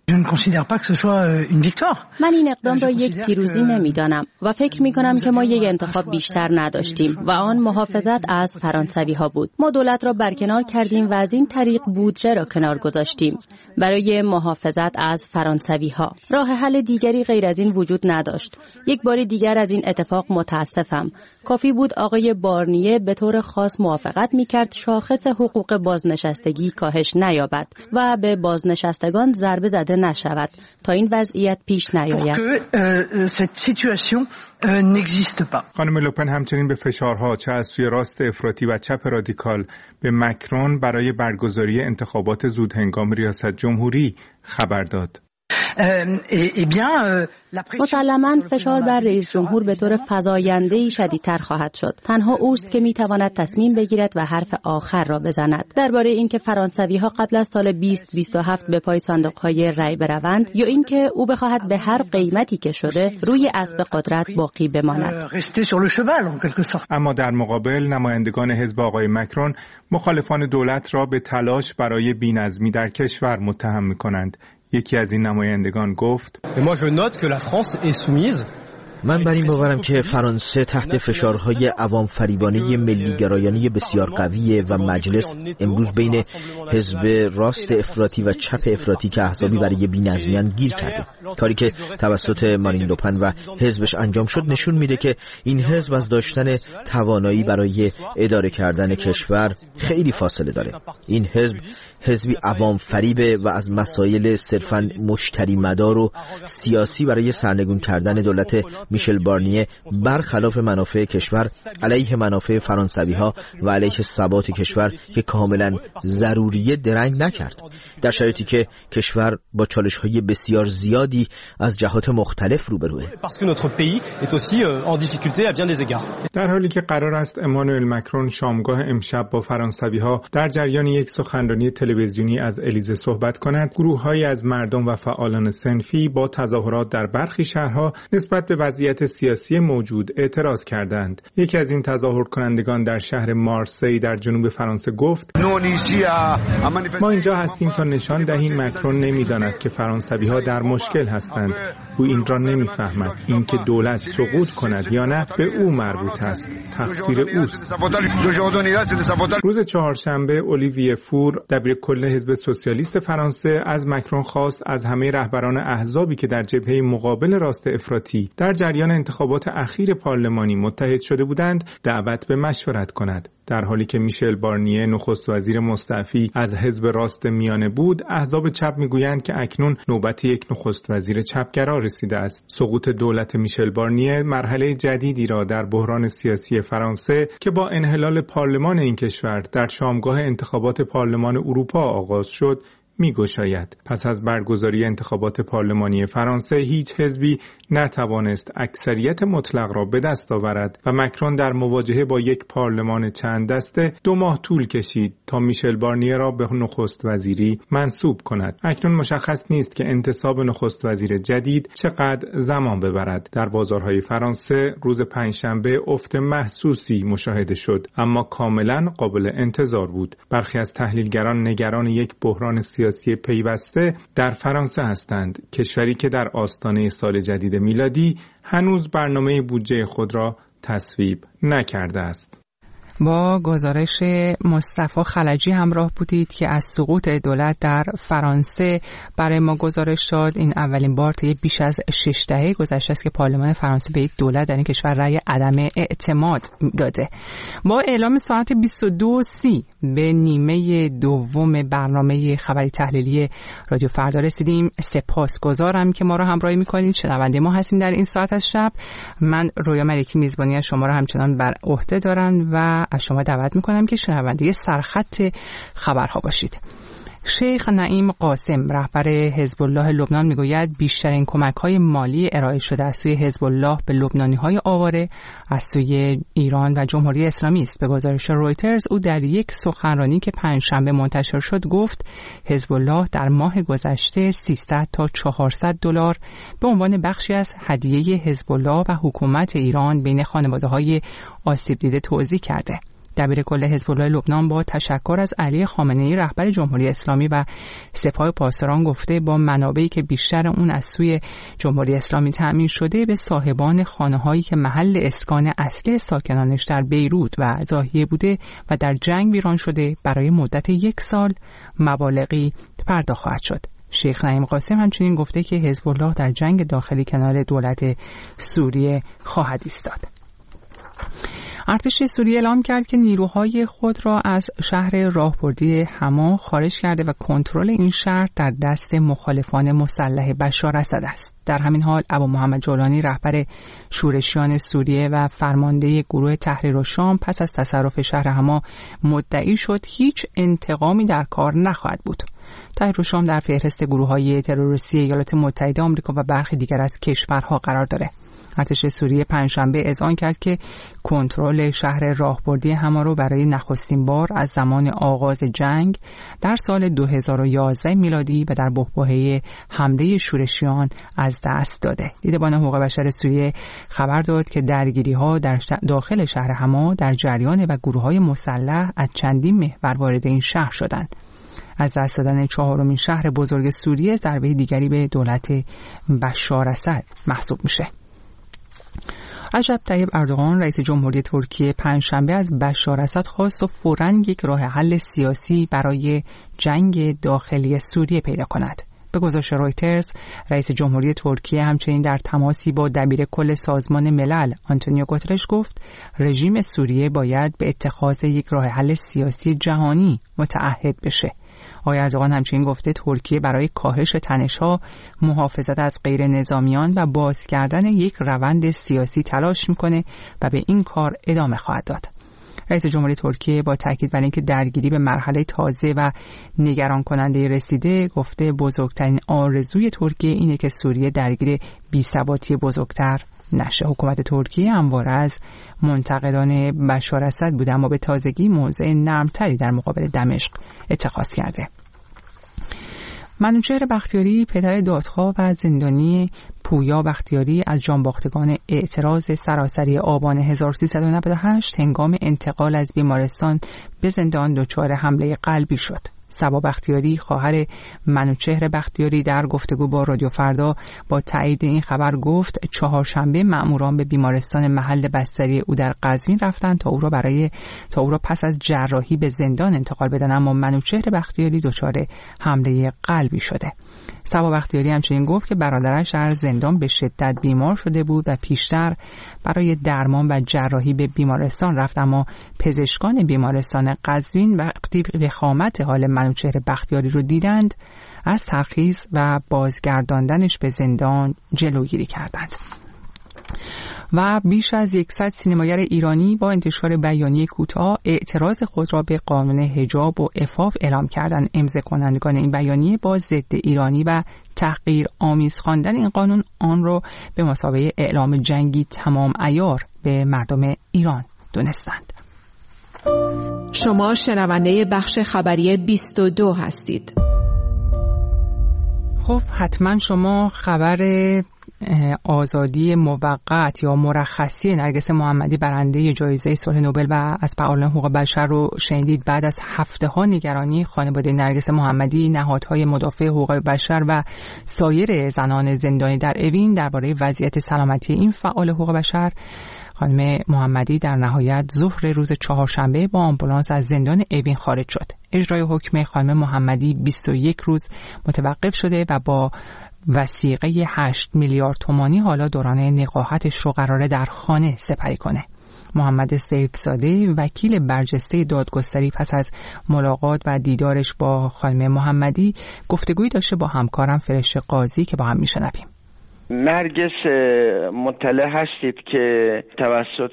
من این اقدام را یک پیروزی نمی‌دانم و فکر می‌کنم که ما یک انتخاب بیشتر نداشتیم و آن محافظت از فرانسوی‌ها بود. ما دولت را برکنار کردیم و از این طریق بودجه را کنار گذاشتیم برای محافظت از فرانسوی‌ها. راه حل دیگری غیر از این وجود نداشت. یک بار دیگر از این اتفاق متاسفم. کافی بود آقای بارنیه به طور خاص موافقت می‌کرد شاخص حقوق بازنشستگی کاهش نیابد و به بازنشستگان ضربه زده نشود تا این وضعیت پیش نیاید. خانم لوپن همچنین به فشارها چه از سوی راست افراطی و چپ رادیکال به مکرون برای برگزاری انتخابات زودهنگام ریاست جمهوری خبر داد. مسلماً فشار بر رئیس جمهور به طور فزاینده‌ای شدیدتر خواهد شد. تنها اوست که میتواند تصمیم بگیرد و حرف آخر را بزند درباره اینکه فرانسوی‌ها قبل از سال بیست بیست و هفت به پای صندوق‌های رأی بروند یا اینکه او بخواهد به هر قیمتی که شده روی اسب قدرت باقی بماند. اما در مقابل نمایندگان حزب آقای مکرون مخالفان دولت را به تلاش برای بی‌نظمی در کشور متهم می‌کنند. یکی از این نمایندگان گفت: من بر این باورم که فرانسه تحت فشارهای عوام فریبانه ملی گرایانه بسیار قویه و مجلس امروز بین حزب راست افراطی و چپ افراطی که احزابی برای بی‌نظمیان گیر کرده. کاری که توسط مارین لوپن و حزبش انجام شد نشون میده که این حزب از داشتن توانایی برای اداره کردن کشور خیلی فاصله داره. این حزب حزبی عوام فریبه و از مسائل صرفاً مشتری مدار و سیاسی برای سرنگون کردن دولت میشل بارنیه برخلاف منافع کشور علیه منافع فرانسوی‌ها و علیه ثبات کشور که کاملا ضروریه درنگ نکرد، در شرایطی که کشور با چالش‌های بسیار زیادی از جهات مختلف روبروه. در حالی که قرار است امانوئل مکرون شامگاه امشب با فرانسوی‌ها در جریان یک سخنرانی تلویزیونی از الیزه صحبت کند، گروه‌هایی از مردم و فعالان صنفی با تظاهرات در برخی شهرها نسبت به وضعیت سیاسی موجود اعتراض کردند. یکی از این تظاهر کنندگان در شهر مارسی در جنوب فرانسه گفت: ما اینجا هستیم تا نشان دهیم مکرون نمی‌داند که فرانسوی‌ها در مشکل هستند. او این را نمی‌فهمد. اینکه دولت سقوط کند یا نه به او مربوط است. تقصیر اوست. روز چهارشنبه اولیویه فور، دبیرکل حزب سوسیالیست فرانسه، از مکرون خواست از همه رهبران احزابی که در جبهه مقابل راست افراطی در جریان انتخابات اخیر پارلمانی متحد شده بودند دعوت به مشورت کند. در حالی که میشل بارنیه نخست وزیر مستعفی از حزب راست میانه بود، احزاب چپ میگویند که اکنون نوبت یک نخست وزیر چپگرا رسیده است. سقوط دولت میشل بارنیه مرحله جدیدی را در بحران سیاسی فرانسه که با انحلال پارلمان این کشور در شامگاه انتخابات پارلمان اروپا آغاز شد می‌گشاید. پس از برگزاری انتخابات پارلمانی فرانسه هیچ حزبی نتوانست اکثریت مطلق را به دست آورد و مکرون در مواجهه با یک پارلمان چند دسته دو ماه طول کشید تا میشل بارنیه را به نخست وزیری منصوب کند. اکنون مشخص نیست که انتصاب نخست وزیر جدید چقدر زمان ببرد. در بازارهای فرانسه روز پنجشنبه افت محسوسی مشاهده شد، اما کاملا قابل انتظار بود. برخی از تحلیلگران نگران یک بحران سیاسی سیاسی پیوسته در فرانسه هستند، کشوری که در آستانه سال جدید میلادی هنوز برنامه بودجه خود را تصویب نکرده است. با گزارش مصطفی خلجی همراه بودید که از سقوط دولت در فرانسه برای ما گزارش داد. این اولین بار طی بیش از شش دهه گذشته است که پارلمان فرانسه به یک دولت در این کشور رأی عدم اعتماد داده. با اعلام ساعت بیست و دو و سی به نیمه دوم برنامه خبری تحلیلی رادیو فردا رسیدیم. سپاسگزارم که ما را همراهی می‌کنید. شنونده ما هستین در این ساعت از شب. من رویا ملکی میزبانی از شما را همچنان بر عهده دارم و از شما دعوت میکنم که شنونده سرخط خبرها باشید. شیخ نعیم قاسم رهبر حزب الله لبنان میگوید بیشترین کمک‌های مالی ارائه شده از سوی حزب الله به لبنانی‌های آواره از سوی ایران و جمهوری اسلامی است. به گزارش رویترز او در یک سخنرانی که پنجشنبه منتشر شد گفت حزب الله در ماه گذشته سیصد تا چهارصد دلار به عنوان بخشی از هدیه حزب الله و حکومت ایران بین خانواده‌های آسیب دیده توزیع کرده. دبیر کل حزب الله لبنان با تشکر از علی خامنه‌ای رهبر جمهوری اسلامی و سپاه پاسداران گفته با منابعی که بیشتر اون از سوی جمهوری اسلامی تأمین شده به صاحبان خانه‌هایی که محل اسکان اصلی ساکنانش در بیروت و ضاحیه بوده و در جنگ ویران شده برای مدت یک سال مبالغی پرداخت خواهد شد. شیخ نعیم قاسم همچنین گفته که حزب الله در جنگ داخلی کنار دولت سوریه خواهد ایستاد. ارتش سوریه اعلام کرد که نیروهای خود را از شهر راهبردی حما خارج کرده و کنترل این شهر در دست مخالفان مسلح بشار اسد است. در همین حال ابو محمد جولانی رهبر شورشیان سوریه و فرمانده گروه تحریر الشام پس از تصرف شهر حما مدعی شد هیچ انتقامی در کار نخواهد بود. تحریر الشام در فهرست گروه‌های تروریستی ایالات متحده آمریکا و برخی دیگر از کشورها قرار داره. ارتش سوریه پنجشنبه اذعان کرد که کنترل شهر راهبردی حما رو برای نخستین بار از زمان آغاز جنگ در سال دو هزار و یازده میلادی و در بحبوحه حمله شورشیان از دست داده. دیدبان حقوق بشر سوریه خبر داد که درگیری‌ها در داخل شهر حما در جریان و گروه‌های مسلح از چندین محور وارد این شهر شدند. از دست دادن چهارمین شهر بزرگ سوریه ضربه دیگری به دولت بشار اسد محسوب میشه. رجب طیب اردوغان رئیس جمهوری ترکیه پنجشنبه از بشار اسد خواست و فوراً یک راه حل سیاسی برای جنگ داخلی سوریه پیدا کند. به گزارش رویترز رئیس جمهوری ترکیه همچنین در تماسی با دبیر کل سازمان ملل آنتونیو گوترش گفت رژیم سوریه باید به اتخاذ یک راه حل سیاسی جهانی متعهد بشه. آقای اردوغان همچنین گفته ترکیه برای کاهش تنش‌ها، محافظت از غیر نظامیان و باز کردن یک روند سیاسی تلاش میکنه و به این کار ادامه خواهد داد. رئیس جمهوری ترکیه با تاکید بر اینکه درگیری به مرحله تازه و نگران کننده رسیده گفته بزرگترین آرزوی ترکیه اینه که سوریه درگیر بی‌ثباتی بزرگتر نشه. حکومت ترکیه همواره از منتقدان بشار اسد بوده اما به تازگی موضع نرمتری در مقابل دمشق اتخاذ کرده. منوچهر بختیاری پدر دادخواه و زندانی پویا بختیاری از جانباختگان اعتراض سراسری آبان هزار و سیصد و نود و هشت هنگام انتقال از بیمارستان به زندان دچار حمله قلبی شد. صبا بختیاری خواهر منوچهر بختیاری در گفتگو با رادیو فردا با تایید این خبر گفت چهارشنبه مأموران به بیمارستان محل بستری او در قزوین رفتند تا او را برای تا او را پس از جراحی به زندان انتقال بدن اما منوچهر بختیاری دچار حمله قلبی شده. صبا بختیاری همچنین گفت که برادرش در زندان به شدت بیمار شده بود و پیشتر برای درمان و جراحی به بیمارستان رفت اما پزشکان بیمارستان قزوین وقتی وخامت حال منوچهر بختیاری رو دیدند از ترخیص و بازگرداندنش به زندان جلوگیری کردند. و بیش از صد سینماگر ایرانی با انتشار بیانیه کوتاه اعتراض خود را به قانون حجاب و عفاف اعلام کردند. امضا کنندگان این بیانیه با ضد ایرانی و تحقیر آمیز خواندن این قانون آن را به مثابه اعلام جنگی تمام عیار به مردم ایران دونستند. شما شنونده بخش خبری بیست و دو هستید. خب حتما شما خبر آزادی موقت یا مرخصی نرگس محمدی برنده جایزه صلح نوبل و از فعالان حقوق بشر رو شنیدید. بعد از هفته ها نگرانی خانواده نرگس محمدی، نهادهای مدافع حقوق بشر و سایر زنان زندانی در اوین درباره وضعیت سلامتی این فعال حقوق بشر، خانم محمدی در نهایت ظهر روز چهارشنبه با آمبولانس از زندان اوین خارج شد. اجرای حکم خانم محمدی بیست و یک روز متوقف شده و با وثیقه هشت میلیارد تومانی حالا دوران نقاهتش رو قراره در خانه سپری کنه. محمد سیفزاده وکیل برجسته دادگستری پس از ملاقات و دیدارش با خانم محمدی گفتگویی داشته با همکارم فرشته قاضی که با هم میشنویم. نرگس مطلع هستید که توسط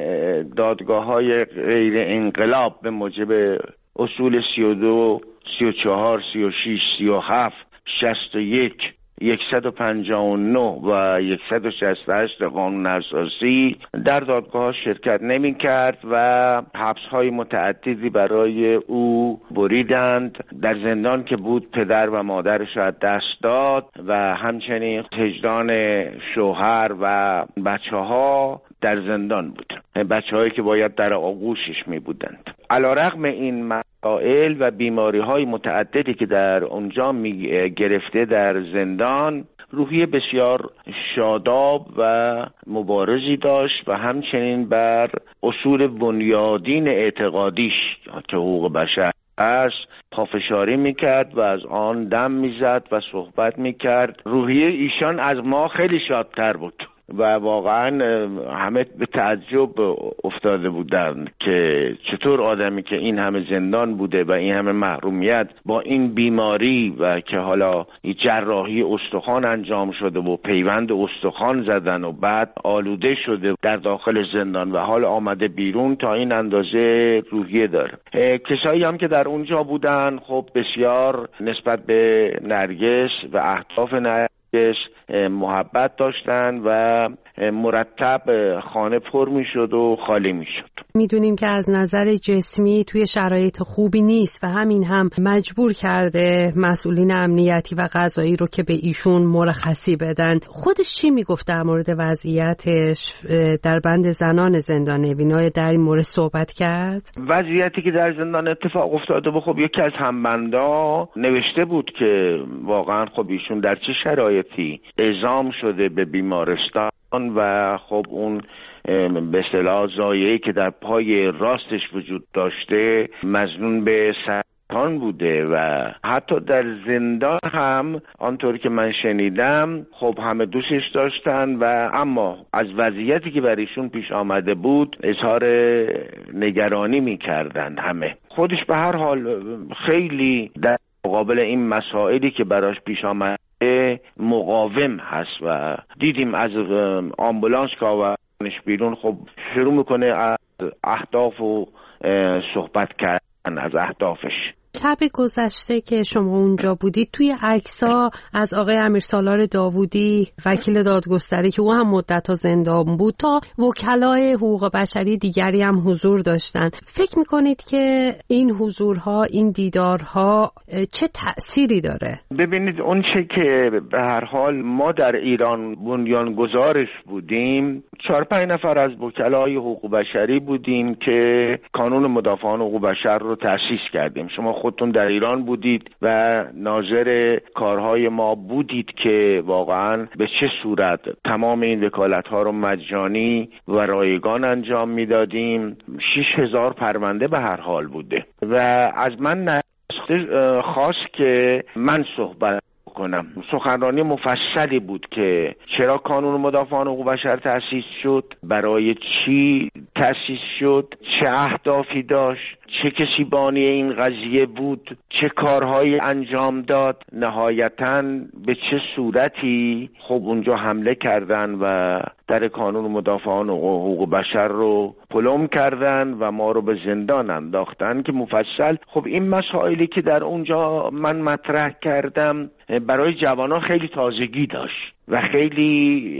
دادگاه‌های غیر انقلاب به موجب اصول سی و دو، سی و چهار، سی و شش، سی و هفت، شصت و یک، صد و پنجاه و نه و صد و شصت و هشت قانون اساسی در دادگاه شرکت نمی کرد و حبس های متعددی برای او بریدند. در زندان که بود پدر و مادرش از دست داد و همچنین هجران شوهر و بچه ها در زندان بود، بچه هایی که باید در آغوشش می بودند. علیرغم این مسائل و بیماری های متعددی که در اونجا می گرفته در زندان، روحیه بسیار شاداب و مبارزی داشت و همچنین بر اصول بنیادین اعتقادیش که حقوق بشر است پافشاری میکرد و از آن دم میزد و صحبت میکرد. روحیه ایشان از ما خیلی شادتر بود و واقعا همه به تعجب افتاده بودند که چطور آدمی که این همه زندان بوده و این همه محرومیت با این بیماری و که حالا جراحی استخوان انجام شده و پیوند استخوان زدن و بعد آلوده شده در داخل زندان و حال آمده بیرون تا این اندازه روحیه داره. کسایی هم که در اونجا بودن خب بسیار نسبت به نرگس و اهداف نرگس محبت داشتن و مرتب خانه پر می شد و خالی می شد. میدونیم که از نظر جسمی توی شرایط خوبی نیست و همین هم مجبور کرده مسئولین امنیتی و قضایی رو که به ایشون مرخصی بدن. خودش چی میگفت در مورد وضعیتش در بند زنان زندان اوین؟ در این مورد صحبت کرد؟ وضعیتی که در زندان اتفاق افتاده و خب یکی از همبندا نوشته بود که واقعا خب ایشون در چه شرایطی اعزام شده به بیمارستان و خب اون به اصطلاح زایعه‌ای که در پای راستش وجود داشته مظنون به سرطان بوده و حتی در زندان هم آنطور که من شنیدم خب همه دوستش داشتن و اما از وضعیتی که برایشون پیش آمده بود اظهار نگرانی می‌کردند. همه خودش به هر حال خیلی در مقابل این مسائلی که براش پیش آمد مقاوم هست و دیدیم از آمبولانس که آوردنش بیرون خب شروع میکنه از اهداف و صحبت کردن از اهدافش. شب گذشته که شما اونجا بودید توی عکس‌ها از آقای امیرسالار داوودی وکیل دادگستری که او هم مدت‌ها زندان بود تا وکلای حقوق بشری دیگری هم حضور داشتن. فکر می‌کنید که این حضورها، این دیدارها چه تأثیری داره؟ ببینید اون چه که به هر حال ما در ایران بنیانگذارش بودیم، چهار پنج نفر از وکلای حقوق بشری بودیم که کانون مدافعان حقوق بشر رو تأسیس کردیم. شما خودتون در ایران بودید و ناظر کارهای ما بودید که واقعا به چه صورت تمام این وکالت‌ها رو مجانی و رایگان انجام میدادیم. شش هزار پرونده به هر حال بوده و از من خواست که من صحبت کنم. سخنرانی مفصلی بود که چرا کانون مدافعان حقوق بشر تأسیس شد، برای چی تأسیس شد، چه اهدافی داشت، چه کسی بانی این قضیه بود، چه کارهایی انجام داد، نهایتاً به چه صورتی خب اونجا حمله کردن و در کانون مدافعان حقوق بشر رو پلم کردن و ما رو به زندان انداختن که مفصل خب این مسائلی که در اونجا من مطرح کردم برای جوانان خیلی تازگی داشت و خیلی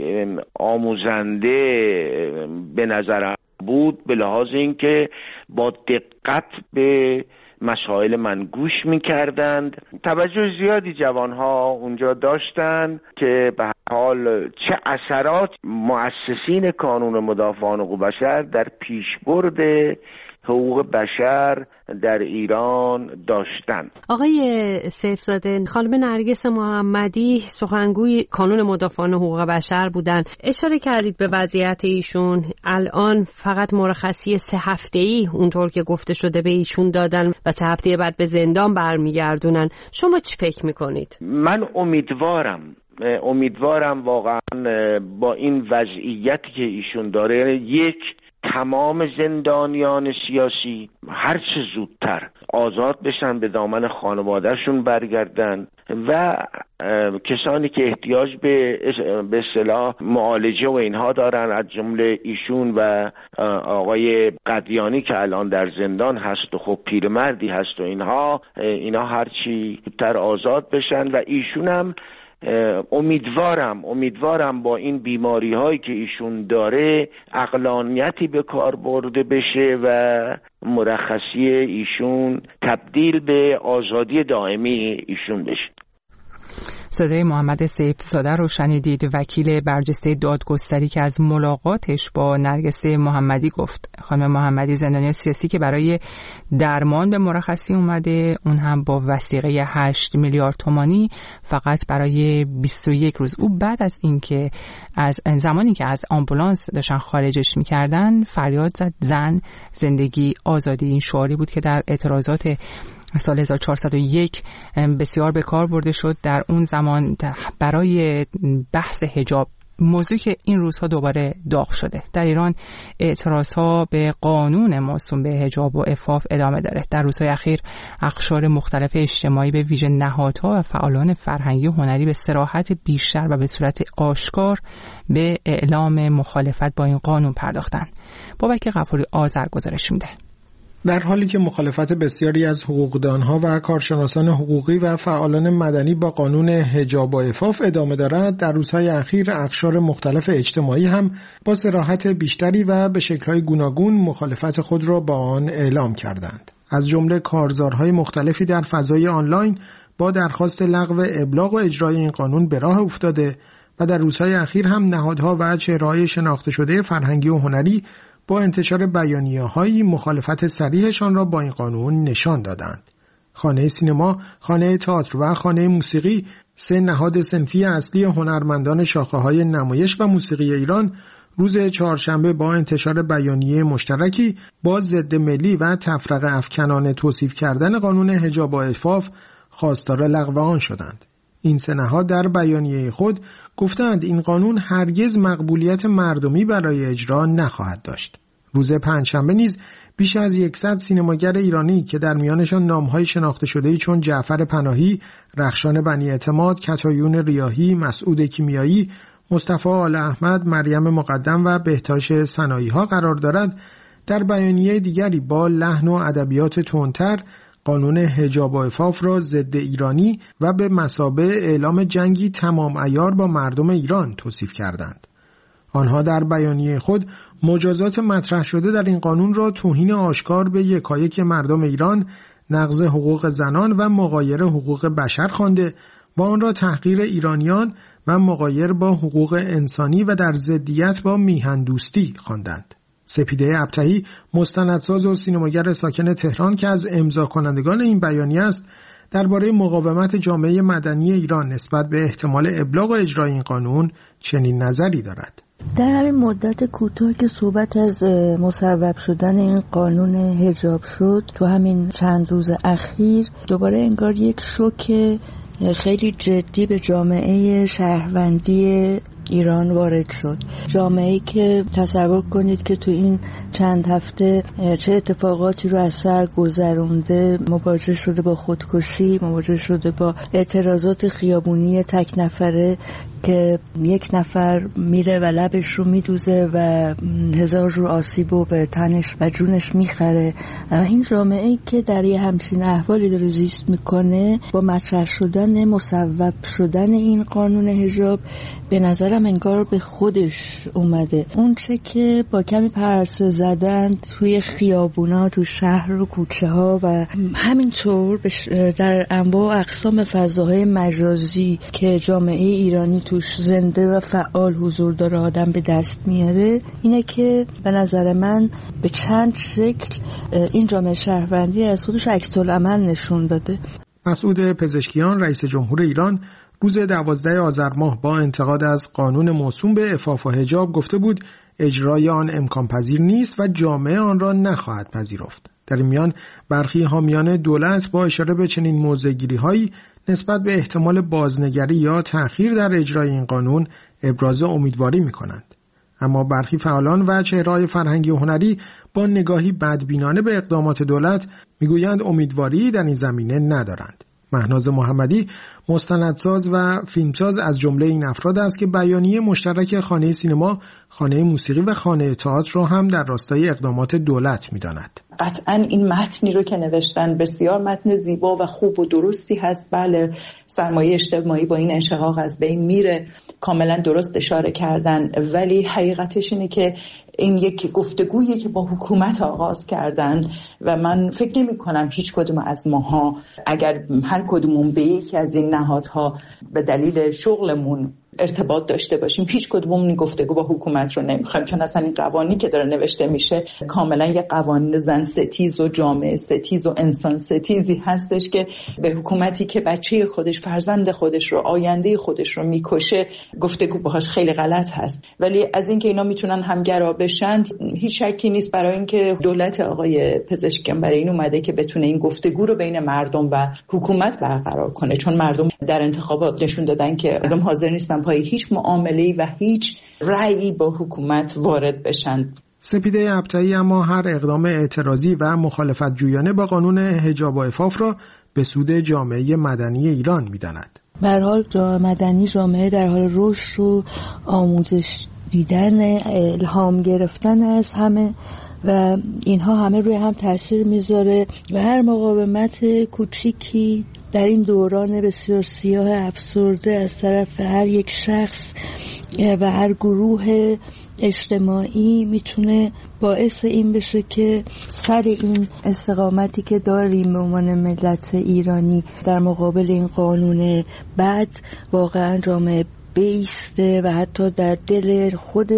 آموزنده به نظرم بود، به لحاظ اینکه با دقت به مسائل من گوش میکردند. توجه زیادی جوانها اونجا داشتند که به حال چه اثرات مؤسسین کانون مدافعان حقوق بشر در پیشبرد حقوق بشر در ایران داشتند. آقای سیفزاده، خانم نرگس محمدی سخنگوی کانون مدافعان حقوق بشر بودن. اشاره کردید به وضعیت ایشون. الان فقط مرخصی سه هفته‌ای اونطور که گفته شده به ایشون دادن و سه هفته بعد به زندان برمیگردونن. شما چی فکر میکنید؟ من امیدوارم امیدوارم واقعا با این وضعیتی که ایشون داره، یک، تمام زندانیان سیاسی هر چه زودتر آزاد بشن، به دامن خانوادهشون برگردن و کسانی که احتیاج به به اصطلاح معالجه و اینها دارن، از جمله ایشون و آقای قدیانی که الان در زندان هست و خب پیرمردی هست و اینها اینا هر چی زودتر آزاد بشن و ایشون هم امیدوارم امیدوارم با این بیماری هایی که ایشون داره عقلانیتی به کار برده بشه و مرخصی ایشون تبدیل به آزادی دائمی ایشون بشه. صدای محمد سیفزاده رو شنیدید، وکیل برجسته دادگستری که از ملاقاتش با نرگس محمدی گفت. خانم محمدی زندانی سیاسی که برای درمان به مرخصی اومده، اون هم با وثیقه هشت میلیارد تومانی فقط برای بیست و یک روز. او بعد از اینکه از زمانی که از آمبولانس داشتن خارجش میکردن فریاد زد زن، زندگی، آزادی. این شعاری بود که در اعتراضات سال هزار و چهارصد و یک بسیار به کار برده شد در اون زمان برای بحث حجاب، موضوعی که این روزها دوباره داغ شده. در ایران اعتراضها به قانون موسوم به حجاب و عفاف ادامه داره. در روزهای اخیر اقشار مختلف اجتماعی به ویژه نهادها و فعالان فرهنگی و هنری به صراحت بیشتر و به صورت آشکار به اعلام مخالفت با این قانون پرداختند. بابک غفوری آذر گزارش میده. در حالی که مخالفت بسیاری از حقوقدانها و کارشناسان حقوقی و فعالان مدنی با قانون حجاب و عفاف ادامه دارد، در روزهای اخیر اقشار مختلف اجتماعی هم با صراحت بیشتری و به شکل‌های گوناگون مخالفت خود را با آن اعلام کردند. از جمله کارزارهای مختلفی در فضای آنلاین با درخواست لغو ابلاغ و اجرای این قانون به راه افتاده و در روزهای اخیر هم نهادها و چهره‌های شناخته شده فرهنگی و هنری با انتشار بیانیه‌های مخالفت صریحشان را با این قانون نشان دادند. خانه سینما، خانه تئاتر و خانه موسیقی، سه نهاد صنفی اصلی هنرمندان شاخه‌های نمایش و موسیقی ایران، روز چهارشنبه با انتشار بیانیه مشترکی با ضد ملی و تفرقه افکنانه توصیف کردن قانون حجاب و عفاف خواستار لغو آن شدند. این سه نهاد در بیانیه خود گفتند این قانون هرگز مقبولیت مردمی برای اجرا نخواهد داشت. روز پنجشنبه نیز بیش از صد سینماگر ایرانی که در میانشان نام‌های شناخته شده‌ای چون جعفر پناهی، رخشان بنی اعتماد، کتایون ریاحی، مسعود کیمیایی، مصطفی آل احمد، مریم مقدم و بهتاش سنایی‌ها قرار دارد، در بیانیه دیگری با لحن و ادبیات تندتر قانون حجاب و عفاف را ضد ایرانی و به مثابه اعلام جنگی تمام عیار با مردم ایران توصیف کردند. آنها در بیانیه خود مجازات مطرح شده در این قانون را توهین آشکار به یکایک مردم ایران، نقض حقوق زنان و مغایر حقوق بشر خوانده و آن را تحقیر ایرانیان و مغایر با حقوق انسانی و در ضدیت با میهن دوستی خواندند. سپیده ابطحی، مستندساز و سینماگر ساکن تهران که از امضا کنندگان این بیانیه است، درباره مقاومت جامعه مدنی ایران نسبت به احتمال ابلاغ و اجرای این قانون چنین نظری دارد. در همین مدت کوتاه که صحبت از مصوب شدن این قانون حجاب شد، تو همین چند روز اخیر دوباره انگار یک شوک خیلی جدی به جامعه شهروندی ایران وارد شد. جامعه‌ای که تصور کنید که تو این چند هفته چه اتفاقاتی رو از سر گذرونده، مواجه شده با خودکشی، مواجه شده با اعتراضات خیابونی تک نفره که یک نفر میره و لبش رو میدوزه و هزار جور آسیب رو به تنش و جونش میخره. این جامعه‌ای که در یه همچین احوالی داره زیست میکنه، با مطرح شدن مصوب شدن این قانون حجاب، به نظر هم انگار به خودش اومده. اون چه که با کمی پرسه زدن توی خیابونا، تو شهر و کوچه ها و همینطور در انواع و اقسام فضاهای مجازی که جامعه ایرانی توش زنده و فعال حضور داره آدم به دست میاره، اینه که به نظر من به چند شکل این جامعه شهروندی از خودش عکس‌العمل نشون داده. مسعود پزشکیان رئیس جمهور ایران روز دوازده آذر ماه با انتقاد از قانون موسوم به عفاف و حجاب گفته بود اجرای آن امکان پذیر نیست و جامعه آن را نخواهد پذیرفت. در این میان برخی حامیان دولت با اشاره به چنین موضع‌گیری‌هایی نسبت به احتمال بازنگری یا تأخیر در اجرای این قانون ابراز امیدواری می‌کنند. اما برخی فعالان و چهره‌های فرهنگی و هنری با نگاهی بدبینانه به اقدامات دولت میگویند امیدواری در این زمینه ندارند. مهناز محمدی مستندساز و فیلمساز از جمله این افراد است که بیانیه مشترک خانه سینما، خانه موسیقی و خانه تئاتر را هم در راستای اقدامات دولت می‌داند. قطعاً این متنی رو که نوشتن بسیار متن زیبا و خوب و درستی هست. بله، سرمایه اجتماعی با این انشقاق از بین میره، کاملا درست اشاره کردن، ولی حقیقتش اینه که این یک گفتگویی که با حکومت آغاز کردن و من فکر نمی کنم هیچ کدوم از ماها اگر هر کدومون به یکی از این نهادها به دلیل شغلمون ارتباط داشته باشیم، هیچ کدوممون این گفتگو با حکومت رو نمیخوایم، چون اصلا این قوانینی که داره نوشته میشه کاملا یه قوانین زن ستیز و جامعه ستیز و انسان ستیزی هستش که به حکومتی که بچه خودش، فرزند خودش رو، آینده خودش رو میکشه گفتگو باهاش خیلی غلط هست. ولی از اینکه اینا میتونن همگرا بشن هیچ شکی نیست، برای اینکه دولت آقای پزشکیان برای این اومده که بتونه این گفتگو رو بین مردم و حکومت برقرار کنه، چون مردم در انتخابات نشون دادن که مردم حاضر نیستن پای هیچ معامله‌ای و هیچ رأیی با حکومت وارد بشن. سپیده ابطحی اما هر اقدام اعتراضی و مخالفت جویانه با قانون حجاب و عفاف را به سود جامعه مدنی ایران می‌داند. به هر حال جامعه مدنی جامعه در حال رشد و آموزش دیدن، الهام گرفتن از همه و اینها همه روی هم تاثیر میذاره و هر مقاومت کوچیکی در این دوران بسیار سیاه افسرده از طرف هر یک شخص و هر گروه اجتماعی میتونه باعث این بشه که سر این استقامتی که داریم به عنوان ملت ایرانی در مقابل این قانون بد واقعا جامعه بیسته و حتی در دل خود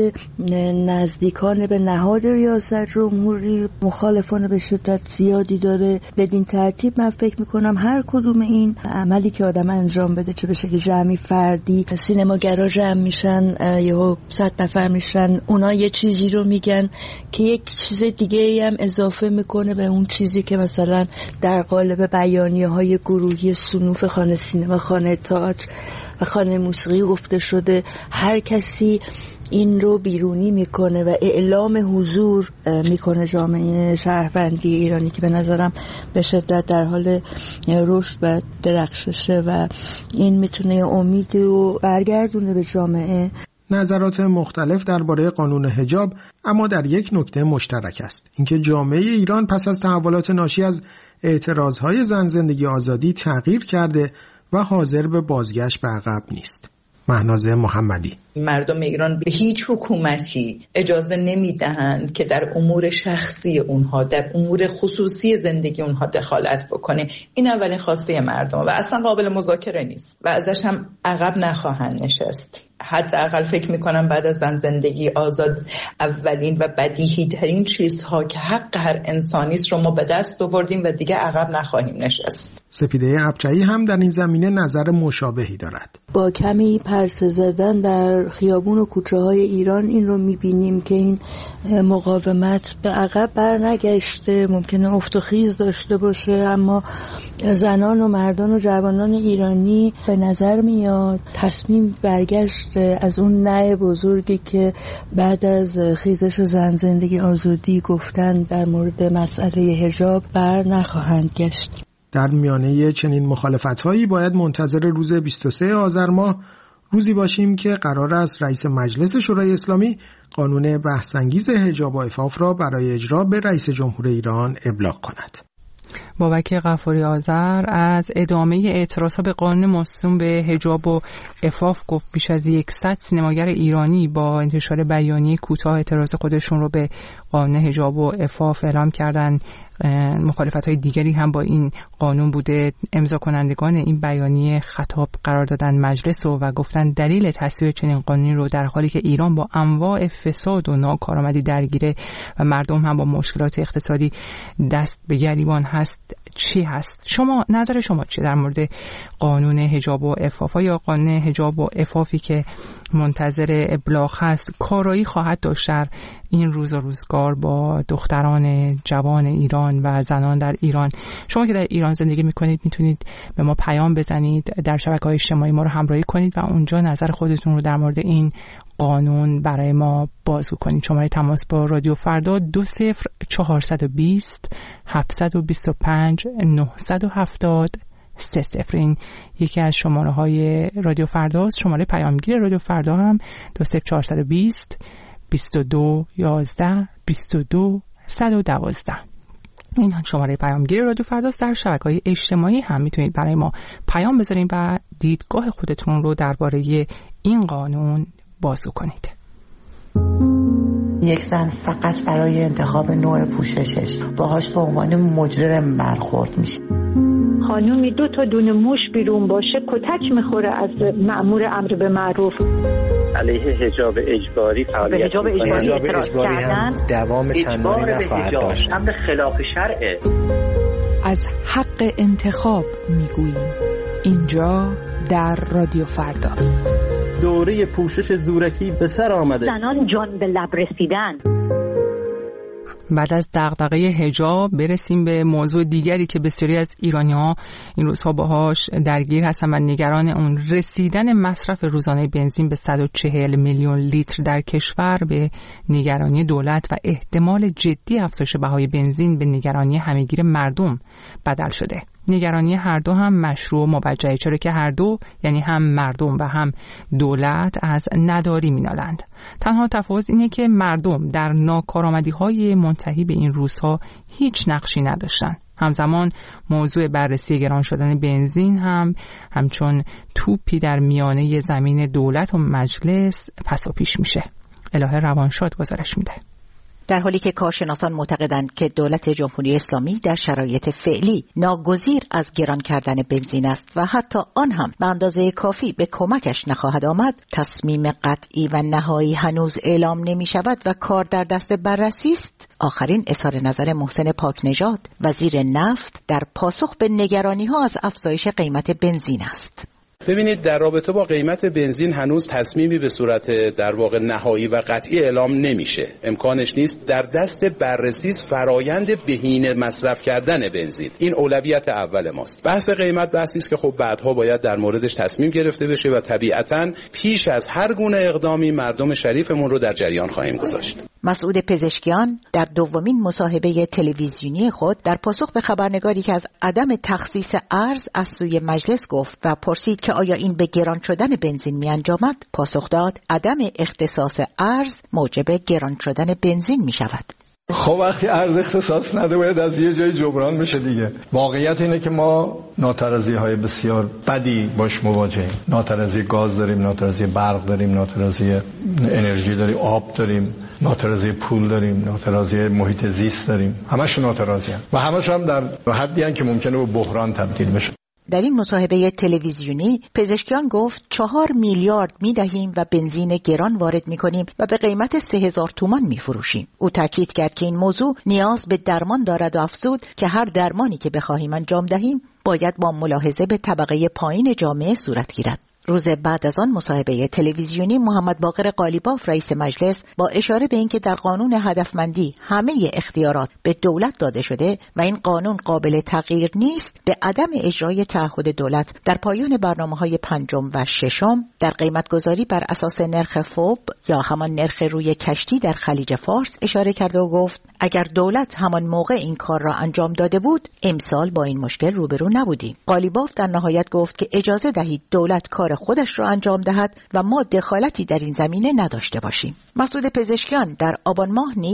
نزدیکان به نهاد ریاست جمهوری مخالفان به شدت زیادی داره. بدین ترتیب من فکر میکنم هر کدوم این عملی که آدم انجام بده، چه به شکل جمعی فردی، سینماگرا جمع میشن یا صد نفر میشن، اونا یه چیزی رو میگن که یک چیز دیگه هم اضافه میکنه به اون چیزی که مثلا در قالب بیانیه های گروهی صنوف خانه سینما، خانه تئاتر و خانه موسیقی گفته شده. هر کسی این رو بیرونی میکنه و اعلام حضور میکنه جامعه شهروندی ایرانی که به نظرم به شدت در حال رشد و درخششه و این میتونه امید رو برگردونه به جامعه. نظرات مختلف درباره قانون حجاب اما در یک نکته مشترک است، اینکه جامعه ایران پس از تحولات ناشی از اعتراضهای زن زندگی آزادی تغییر کرده و حاضر به بازگشت به عقب نیست. مهناز محمدی: مردم ایران به هیچ حکومتی اجازه نمیدهند که در امور شخصی اونها، در امور خصوصی زندگی اونها دخالت بکنه. این اولین خواسته مردم و اصلا قابل مذاکره نیست و ازش هم عقب نخواهند نشست. حداقل فکر میکنم بعد از زن زندگی آزاد اولین و بدیهی ترین چیزها که حق هر انسانی است رو ما به دست آوردیم و دیگه عقب نخواهیم نشست. سپیده ابطحی هم در این زمینه نظر مشابهی دارد. با کمی پرسه زدن در خیابون و کوچه های ایران این رو میبینیم که این مقاومت به عقب برنگشته، ممکنه افت و خیز داشته باشه، اما زنان و مردان و جوانان ایرانی به نظر میاد تصمیم برگشت از اون نه بزرگی که بعد از خیزش زن زندگی آزادی گفتن در مورد مسئله حجاب بر نخواهند گشت. در میانه چنین مخالفت‌هایی باید منتظر روز بیست و سوم آذر ماه، روزی باشیم که قرار است رئیس مجلس شورای اسلامی قانون بحث‌انگیز حجاب و عفاف را برای اجرا به رئیس جمهور ایران ابلاغ کند. بابک غفاری آذر از ادامه اعتراضها به قانون موسوم به حجاب و عفاف گفت بیش از صد سینماگر ایرانی با انتشار بیانیه کوتاه اعتراض خودشون رو به قانون حجاب و عفاف اعلام کردن. مخالفت‌های دیگری هم با این قانون بوده. امضا کنندگان این بیانیه خطاب قرار دادن مجلس و, و گفتن دلیل تصویب چنین قانونی رو در حالی که ایران با انواع فساد و ناکارآمدی درگیره و مردم هم با مشکلات اقتصادی دست به گریبان هست چی هست؟ شما نظر شما چیه در مورد قانون حجاب و عفاف؟ یا قانون حجاب و عفافی که منتظر ابلاغ هست کارایی خواهد داشت در این روز و روزگار با دختران جوان ایران و زنان در ایران؟ شما که در ایران زندگی میکنید میتونید به ما پیام بزنید، در شبکه‌های اجتماعی ما رو همراهی کنید و اونجا نظر خودتون رو در مورد این قانون برای ما بازگو کنید. شماره تماس با رادیو فردا دو صفر چهارصد و بیست هفتصد و بیست و پنج نهصد و هفتاد سه صفر. این یکی از شماره های رادیو فرداست. شماره پیامگیر رادیو فردا هم دو صفر چهارصد و بیست بیست و دو یازده بیست و دو صد و دوازده. این شماره پیامگیر رادیو فرداست. در شبکه‌های اجتماعی هم میتونید برای ما پیام بذارید و دیدگاه خودتون رو درباره این قانون بازگو کنید. یک زن فقط برای انتخاب نوع پوششش باهاش به عنوان مجرم برخورد میشه. خانومی دو تا دونه موش بیرون باشه کتک میخوره از مأمور امر به معروف. علیه حجاب اجباری فعالیت حجاب اجباری اعتراض کردن دوام چندانی نخواهد داشت. امر خلاف شرعه. از حق انتخاب میگوییم اینجا در رادیو فردا. دوره پوشش زورکی به سر آمده. زنان جان به لب رسیدن. بعد از دغدغه حجاب برسیم به موضوع دیگری که بسیاری از ایرانی‌ها این روزها باهاش درگیر هستن و نگران اون رسیدن مصرف روزانه بنزین به صد و چهل میلیون لیتر در کشور به نگرانی دولت و احتمال جدی افزایش بهای بنزین به نگرانی همه‌گیر مردم بدل شده. نگرانی هر دو هم مشروع و موجهه، چرا که هر دو یعنی هم مردم و هم دولت از نداری مینالند. تنها تفاوت اینه که مردم در ناکارآمدی‌های منتهی به این روزها هیچ نقشی نداشتن. همزمان موضوع بررسی گران شدن بنزین هم همچون توپی در میانه زمین دولت و مجلس پس و پیش میشه. الهه روانشاد گزارش میده. در حالی که کارشناسان معتقدند که دولت جمهوری اسلامی در شرایط فعلی ناگزیر از گران کردن بنزین است و حتی آن هم به اندازه کافی به کمکش نخواهد آمد، تصمیم قطعی و نهایی هنوز اعلام نمی شود و کار در دست بررسی است. آخرین اظهار نظر محسن پاکنژاد وزیر نفت در پاسخ به نگرانی ها از افزایش قیمت بنزین است. ببینید، در رابطه با قیمت بنزین هنوز تصمیمی به صورت در واقع نهایی و قطعی اعلام نمیشه. امکانش نیست. در دست بررسی فرایند بهینه مصرف کردن بنزین. این اولویت اول ماست. بحث قیمت بحثی است که خب بعدها باید در موردش تصمیم گرفته بشه و طبیعتاً پیش از هر گونه اقدامی مردم شریفمون رو در جریان خواهیم گذاشت. مسعود پزشکیان در دومین مصاحبه تلویزیونی خود در پاسخ به خبرنگاری که از عدم تخصیص ارز از سوی مجلس گفت و پرسید که آیا این به گران شدن بنزین می انجامد، پاسخ داد عدم اختصاص ارز موجب گران شدن بنزین می شود. خب وقتی ارز اختصاص نده باید از یه جای جبران بشه دیگه. واقعیت اینه که ما ناترازی های بسیار بدی باش مواجهیم. ناترازی گاز داریم، ناترازی برق داریم، ناترازی انرژی داریم، آب داریم، ناترازی پول داریم، ناترازی محیط زیست داریم. همش ناترازی هم. و همش هم در حدی هستند که ممکنه به بحران تبدیل بشه. در این مصاحبه تلویزیونی پزشکیان گفت چهار میلیارد می دهیم و بنزین گران وارد می کنیم و به قیمت سه هزار تومان می فروشیم. او تاکید کرد که این موضوع نیاز به درمان دارد و افزود که هر درمانی که بخواهیم انجام دهیم باید با ملاحظه به طبقه پایین جامعه صورت گیرد. روز بعد از آن مصاحبه تلویزیونی محمد باقر قالیباف رئیس مجلس با اشاره به اینکه در قانون هدفمندی همه اختیارات به دولت داده شده و این قانون قابل تغییر نیست، به عدم اجرای تعهد دولت در پایان برنامه‌های پنجم و ششم در قیمت‌گذاری بر اساس نرخ فوب یا همان نرخ روی کشتی در خلیج فارس اشاره کرد و گفت اگر دولت همان موقع این کار را انجام داده بود امسال با این مشکل روبرو نبودیم. قالیباف در نهایت گفت که اجازه دهید دولت کار خودش را انجام دهد و ما دخالتی در این زمینه نداشته باشیم. مسعود پزشکیان در آبان ماه نیز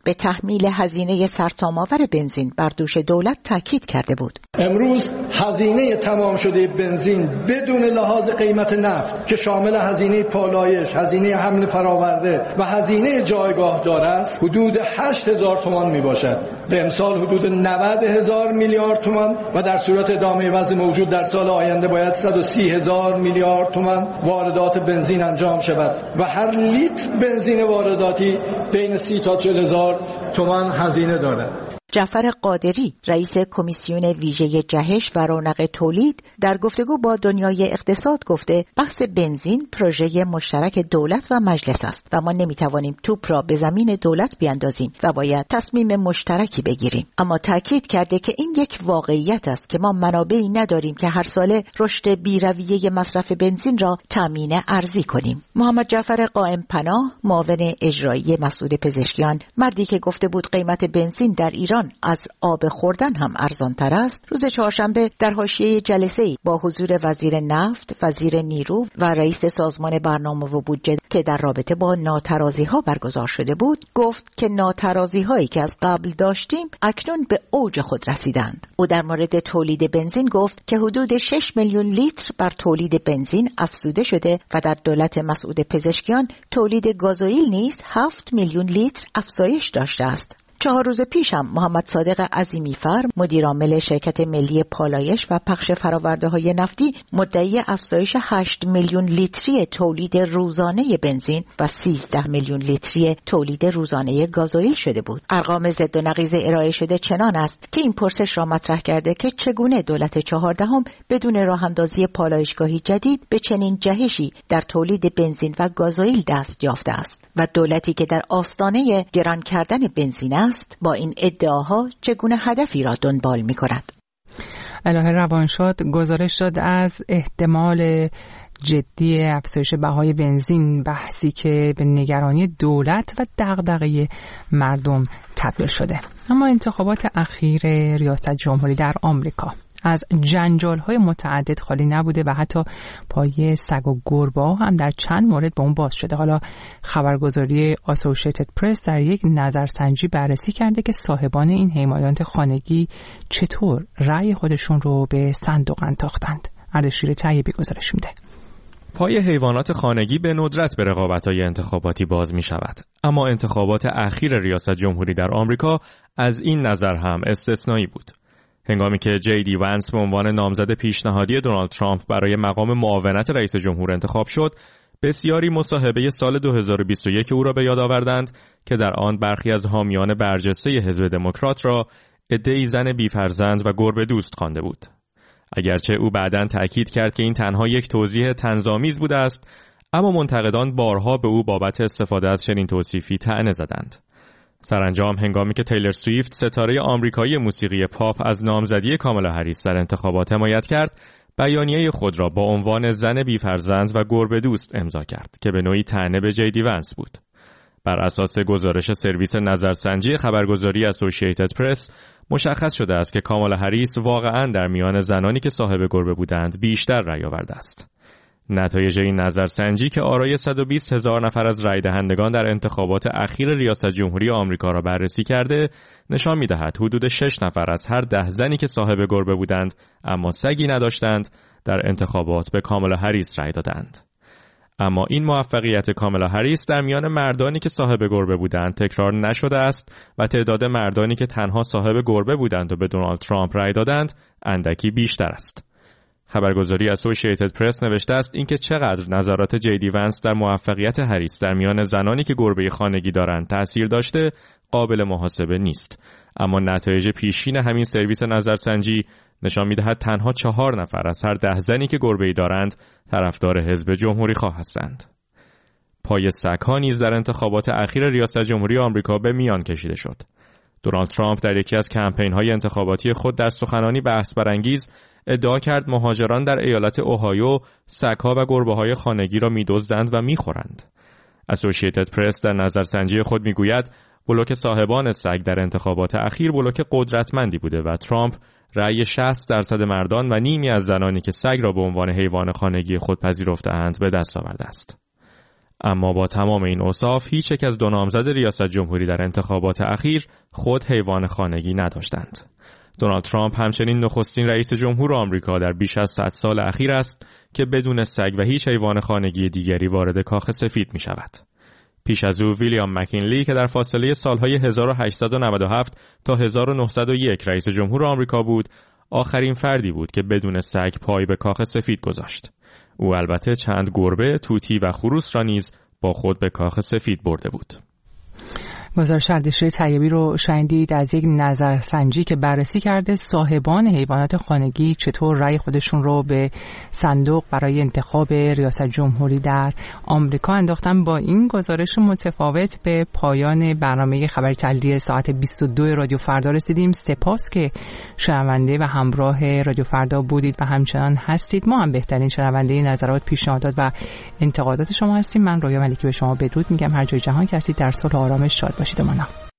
به تحمیل هزینه سرسام‌آور بنزین بر دوش دولت تاکید کرده بود. امروز هزینه تمام شده بنزین بدون لحاظ قیمت نفت که شامل هزینه پالایش، هزینه حمل فراورده و هزینه جایگاه دار است حدود هشت هزار تومان می باشد. به امسال حدود نود هزار میلیارد تومان و در صورت ادامه وضع موجود در سال آینده باید صد و سی هزار میلیارد تومان واردات بنزین انجام شود و هر لیتر بنزین وارداتی بین سی تا چهل هزار تومان هزینه دارد. جعفر قادری رئیس کمیسیون ویژه جهش و رونق تولید در گفتگو با دنیای اقتصاد گفته بحث بنزین پروژه مشترک دولت و مجلس است و ما نمیتوانیم توپ را به زمین دولت بیاندازیم و باید تصمیم مشترکی بگیریم. اما تاکید کرده که این یک واقعیت است که ما منابعی نداریم که هر ساله رشد بی‌رویه مصرف بنزین را تامین ارزی کنیم. محمد جعفر قائم پناه معاون اجرایی مسعود پزشکیان، مردی که گفته بود قیمت بنزین در ایران از آب خوردن هم ارزان تر است، روز چهارشنبه در حاشیه جلسه‌ای با حضور وزیر نفت، وزیر نیرو و رئیس سازمان برنامه و بودجه که در رابطه با ناترازی‌ها برگزار شده بود، گفت که ناترازی‌هایی که از قبل داشتیم اکنون به اوج خود رسیدند. او در مورد تولید بنزین گفت که حدود شش میلیون لیتر بر تولید بنزین افزوده شده و در دولت مسعود پزشکیان تولید گازوئیل نیز هفت میلیون لیتر افزایش داشته است. چهار روز پیش هم محمد صادق عظیمی‌فر مدیرعامل شرکت ملی پالایش و پخش فرآورده‌های نفتی مدعی افزایش هشت میلیون لیتری تولید روزانه بنزین و سیزده میلیون لیتری تولید روزانه گازوئیل شده بود. ارقام ضد و نقیض ارائه شده چنان است که این پرسش را مطرح کرده که چگونه دولت چهاردهم بدون راه‌اندازی پالایشگاهی جدید به چنین جهشی در تولید بنزین و گازوئیل دست یافته است و دولتی که در آستانه گران کردن بنزین است با این ادعاها چگونه هدفی را دنبال می کند. الهه روانشاد گزارش داد از احتمال جدی افزایش بهای بنزین، بحثی که به نگرانی دولت و دغدغه مردم تبدیل شده. اما انتخابات اخیر ریاست جمهوری در آمریکا از جنجال‌های متعدد خالی نبوده و حتی پای سگ و گربه‌ها هم در چند مورد با اون باز شده. حالا خبرگزاری اسوسییتد پرس در یک نظرسنجی بررسی کرده که صاحبان این حیوانات خانگی چطور رأی خودشون رو به صندوق انداختند. اردشیر طیبی گزارش میده. پای حیوانات خانگی به ندرت به رقابت‌های انتخاباتی باز می‌شود، اما انتخابات اخیر ریاست جمهوری در آمریکا از این نظر هم استثنایی بود. هنگامی که جی دی ونس به عنوان نامزد پیشنهادی دونالد ترامپ برای مقام معاونت رئیس جمهور انتخاب شد، بسیاری مصاحبه سال دو هزار و بیست و یک او را به یاد آوردند که در آن برخی از حامیان برجسته حزب دموکرات را عده‌ای زن بی‌فرزند و گربه دوست خوانده بود. اگرچه او بعداً تأکید کرد که این تنها یک توضیح طنزآمیز بوده است، اما منتقدان بارها به او بابت استفاده از چنین توصیفی طعنه زدند. سرانجام هنگامی که تیلر سویفت ستاره آمریکایی موسیقی پاپ از نامزدی کامالا هریس در انتخابات حمایت کرد، بیانیه خود را با عنوان زن بی‌فرزند و گربه دوست امضا کرد که به نوعی طعنه به جی دی ونس بود. بر اساس گزارش سرویس نظرسنجی خبرگزاری اسوسییتد پرس مشخص شده است که کامالا هریس واقعاً در میان زنانی که صاحب گربه بودند بیشتر رأی آورده است. نتایج این نظرسنجی که آرای صد و بیست هزار نفر از رای دهندگان در انتخابات اخیر ریاست جمهوری آمریکا را بررسی کرده، نشان می‌دهد حدود شش نفر از هر ده زنی که صاحب گربه بودند اما سگی نداشتند در انتخابات به کامالا هریس رای دادند. اما این موفقیت کامالا هریس در میان مردانی که صاحب گربه بودند تکرار نشده است و تعداد مردانی که تنها صاحب گربه بودند و به دونالد ترامپ رای دادند اندکی بیشتر است. خبرگزاری اسوسییتد پرس نوشته است اینکه چقدر نظرات جی دی ونس در موفقیت هریس در میان زنانی که گربه خانگی دارند تأثیر داشته قابل محاسبه نیست، اما نتایج پیشین همین سرویس نظرسنجی نشان می‌دهد تنها چهار نفر از هر ده زنی که گربه‌ای دارند طرفدار حزب جمهوری خواه هستند. پای سگ‌ها نیز در انتخابات اخیر ریاست جمهوری آمریکا به میان کشیده شد. دونالد ترامپ در یکی از کمپین‌های انتخاباتی خود در سخنانی بحث برانگیز ادعا کرد مهاجران در ایالت اوهایو سگ‌ها و گربه‌های خانگی را می‌دزدند و می‌خورند. اسوسییتد پرس در نظرسنجی خود می‌گوید بلوک صاحبان سگ در انتخابات اخیر بلوک قدرتمندی بوده و ترامپ رأی شصت درصد مردان و نیمی از زنانی که سگ را به عنوان حیوان خانگی خود پذیرفته‌اند به دست آورده است. اما با تمام این اوصاف هیچ یک از دو نامزد ریاست جمهوری در انتخابات اخیر خود حیوان خانگی نداشتند. دونالد ترامپ همچنین نخستین رئیس جمهور آمریکا در بیش از صد سال اخیر است که بدون سگ و هیچ حیوان خانگی دیگری وارد کاخ سفید می شود. پیش از او ویلیام مکینلی که در فاصله سالهای هزار و هشتصد و نود و هفت تا هزار و نهصد و یک رئیس جمهور آمریکا بود، آخرین فردی بود که بدون سگ پای به کاخ سفید گذاشت. او البته چند گربه، طوطی و خروس را نیز با خود به کاخ سفید برده بود. گزارش اردشیر طیبی رو شنیدید از یک نظرسنجی که بررسی کرده صاحبان حیوانات خانگی چطور رأی خودشون رو به صندوق برای انتخاب ریاست جمهوری در آمریکا انداختن. با این گزارش متفاوت به پایان برنامه خبری تحلیلی ساعت بیست و دو رادیو فردا رسیدیم. سپاس که شنونده و همراه رادیو فردا بودید و همچنان هستید. ما هم بهترین شنونده نظرات، پیشنهادات و انتقادات شما هستیم. من رویا ملکی به شما بدرود میگم. هر جای جهان که هستید در صلح و آرامش شاد باشید و مانا.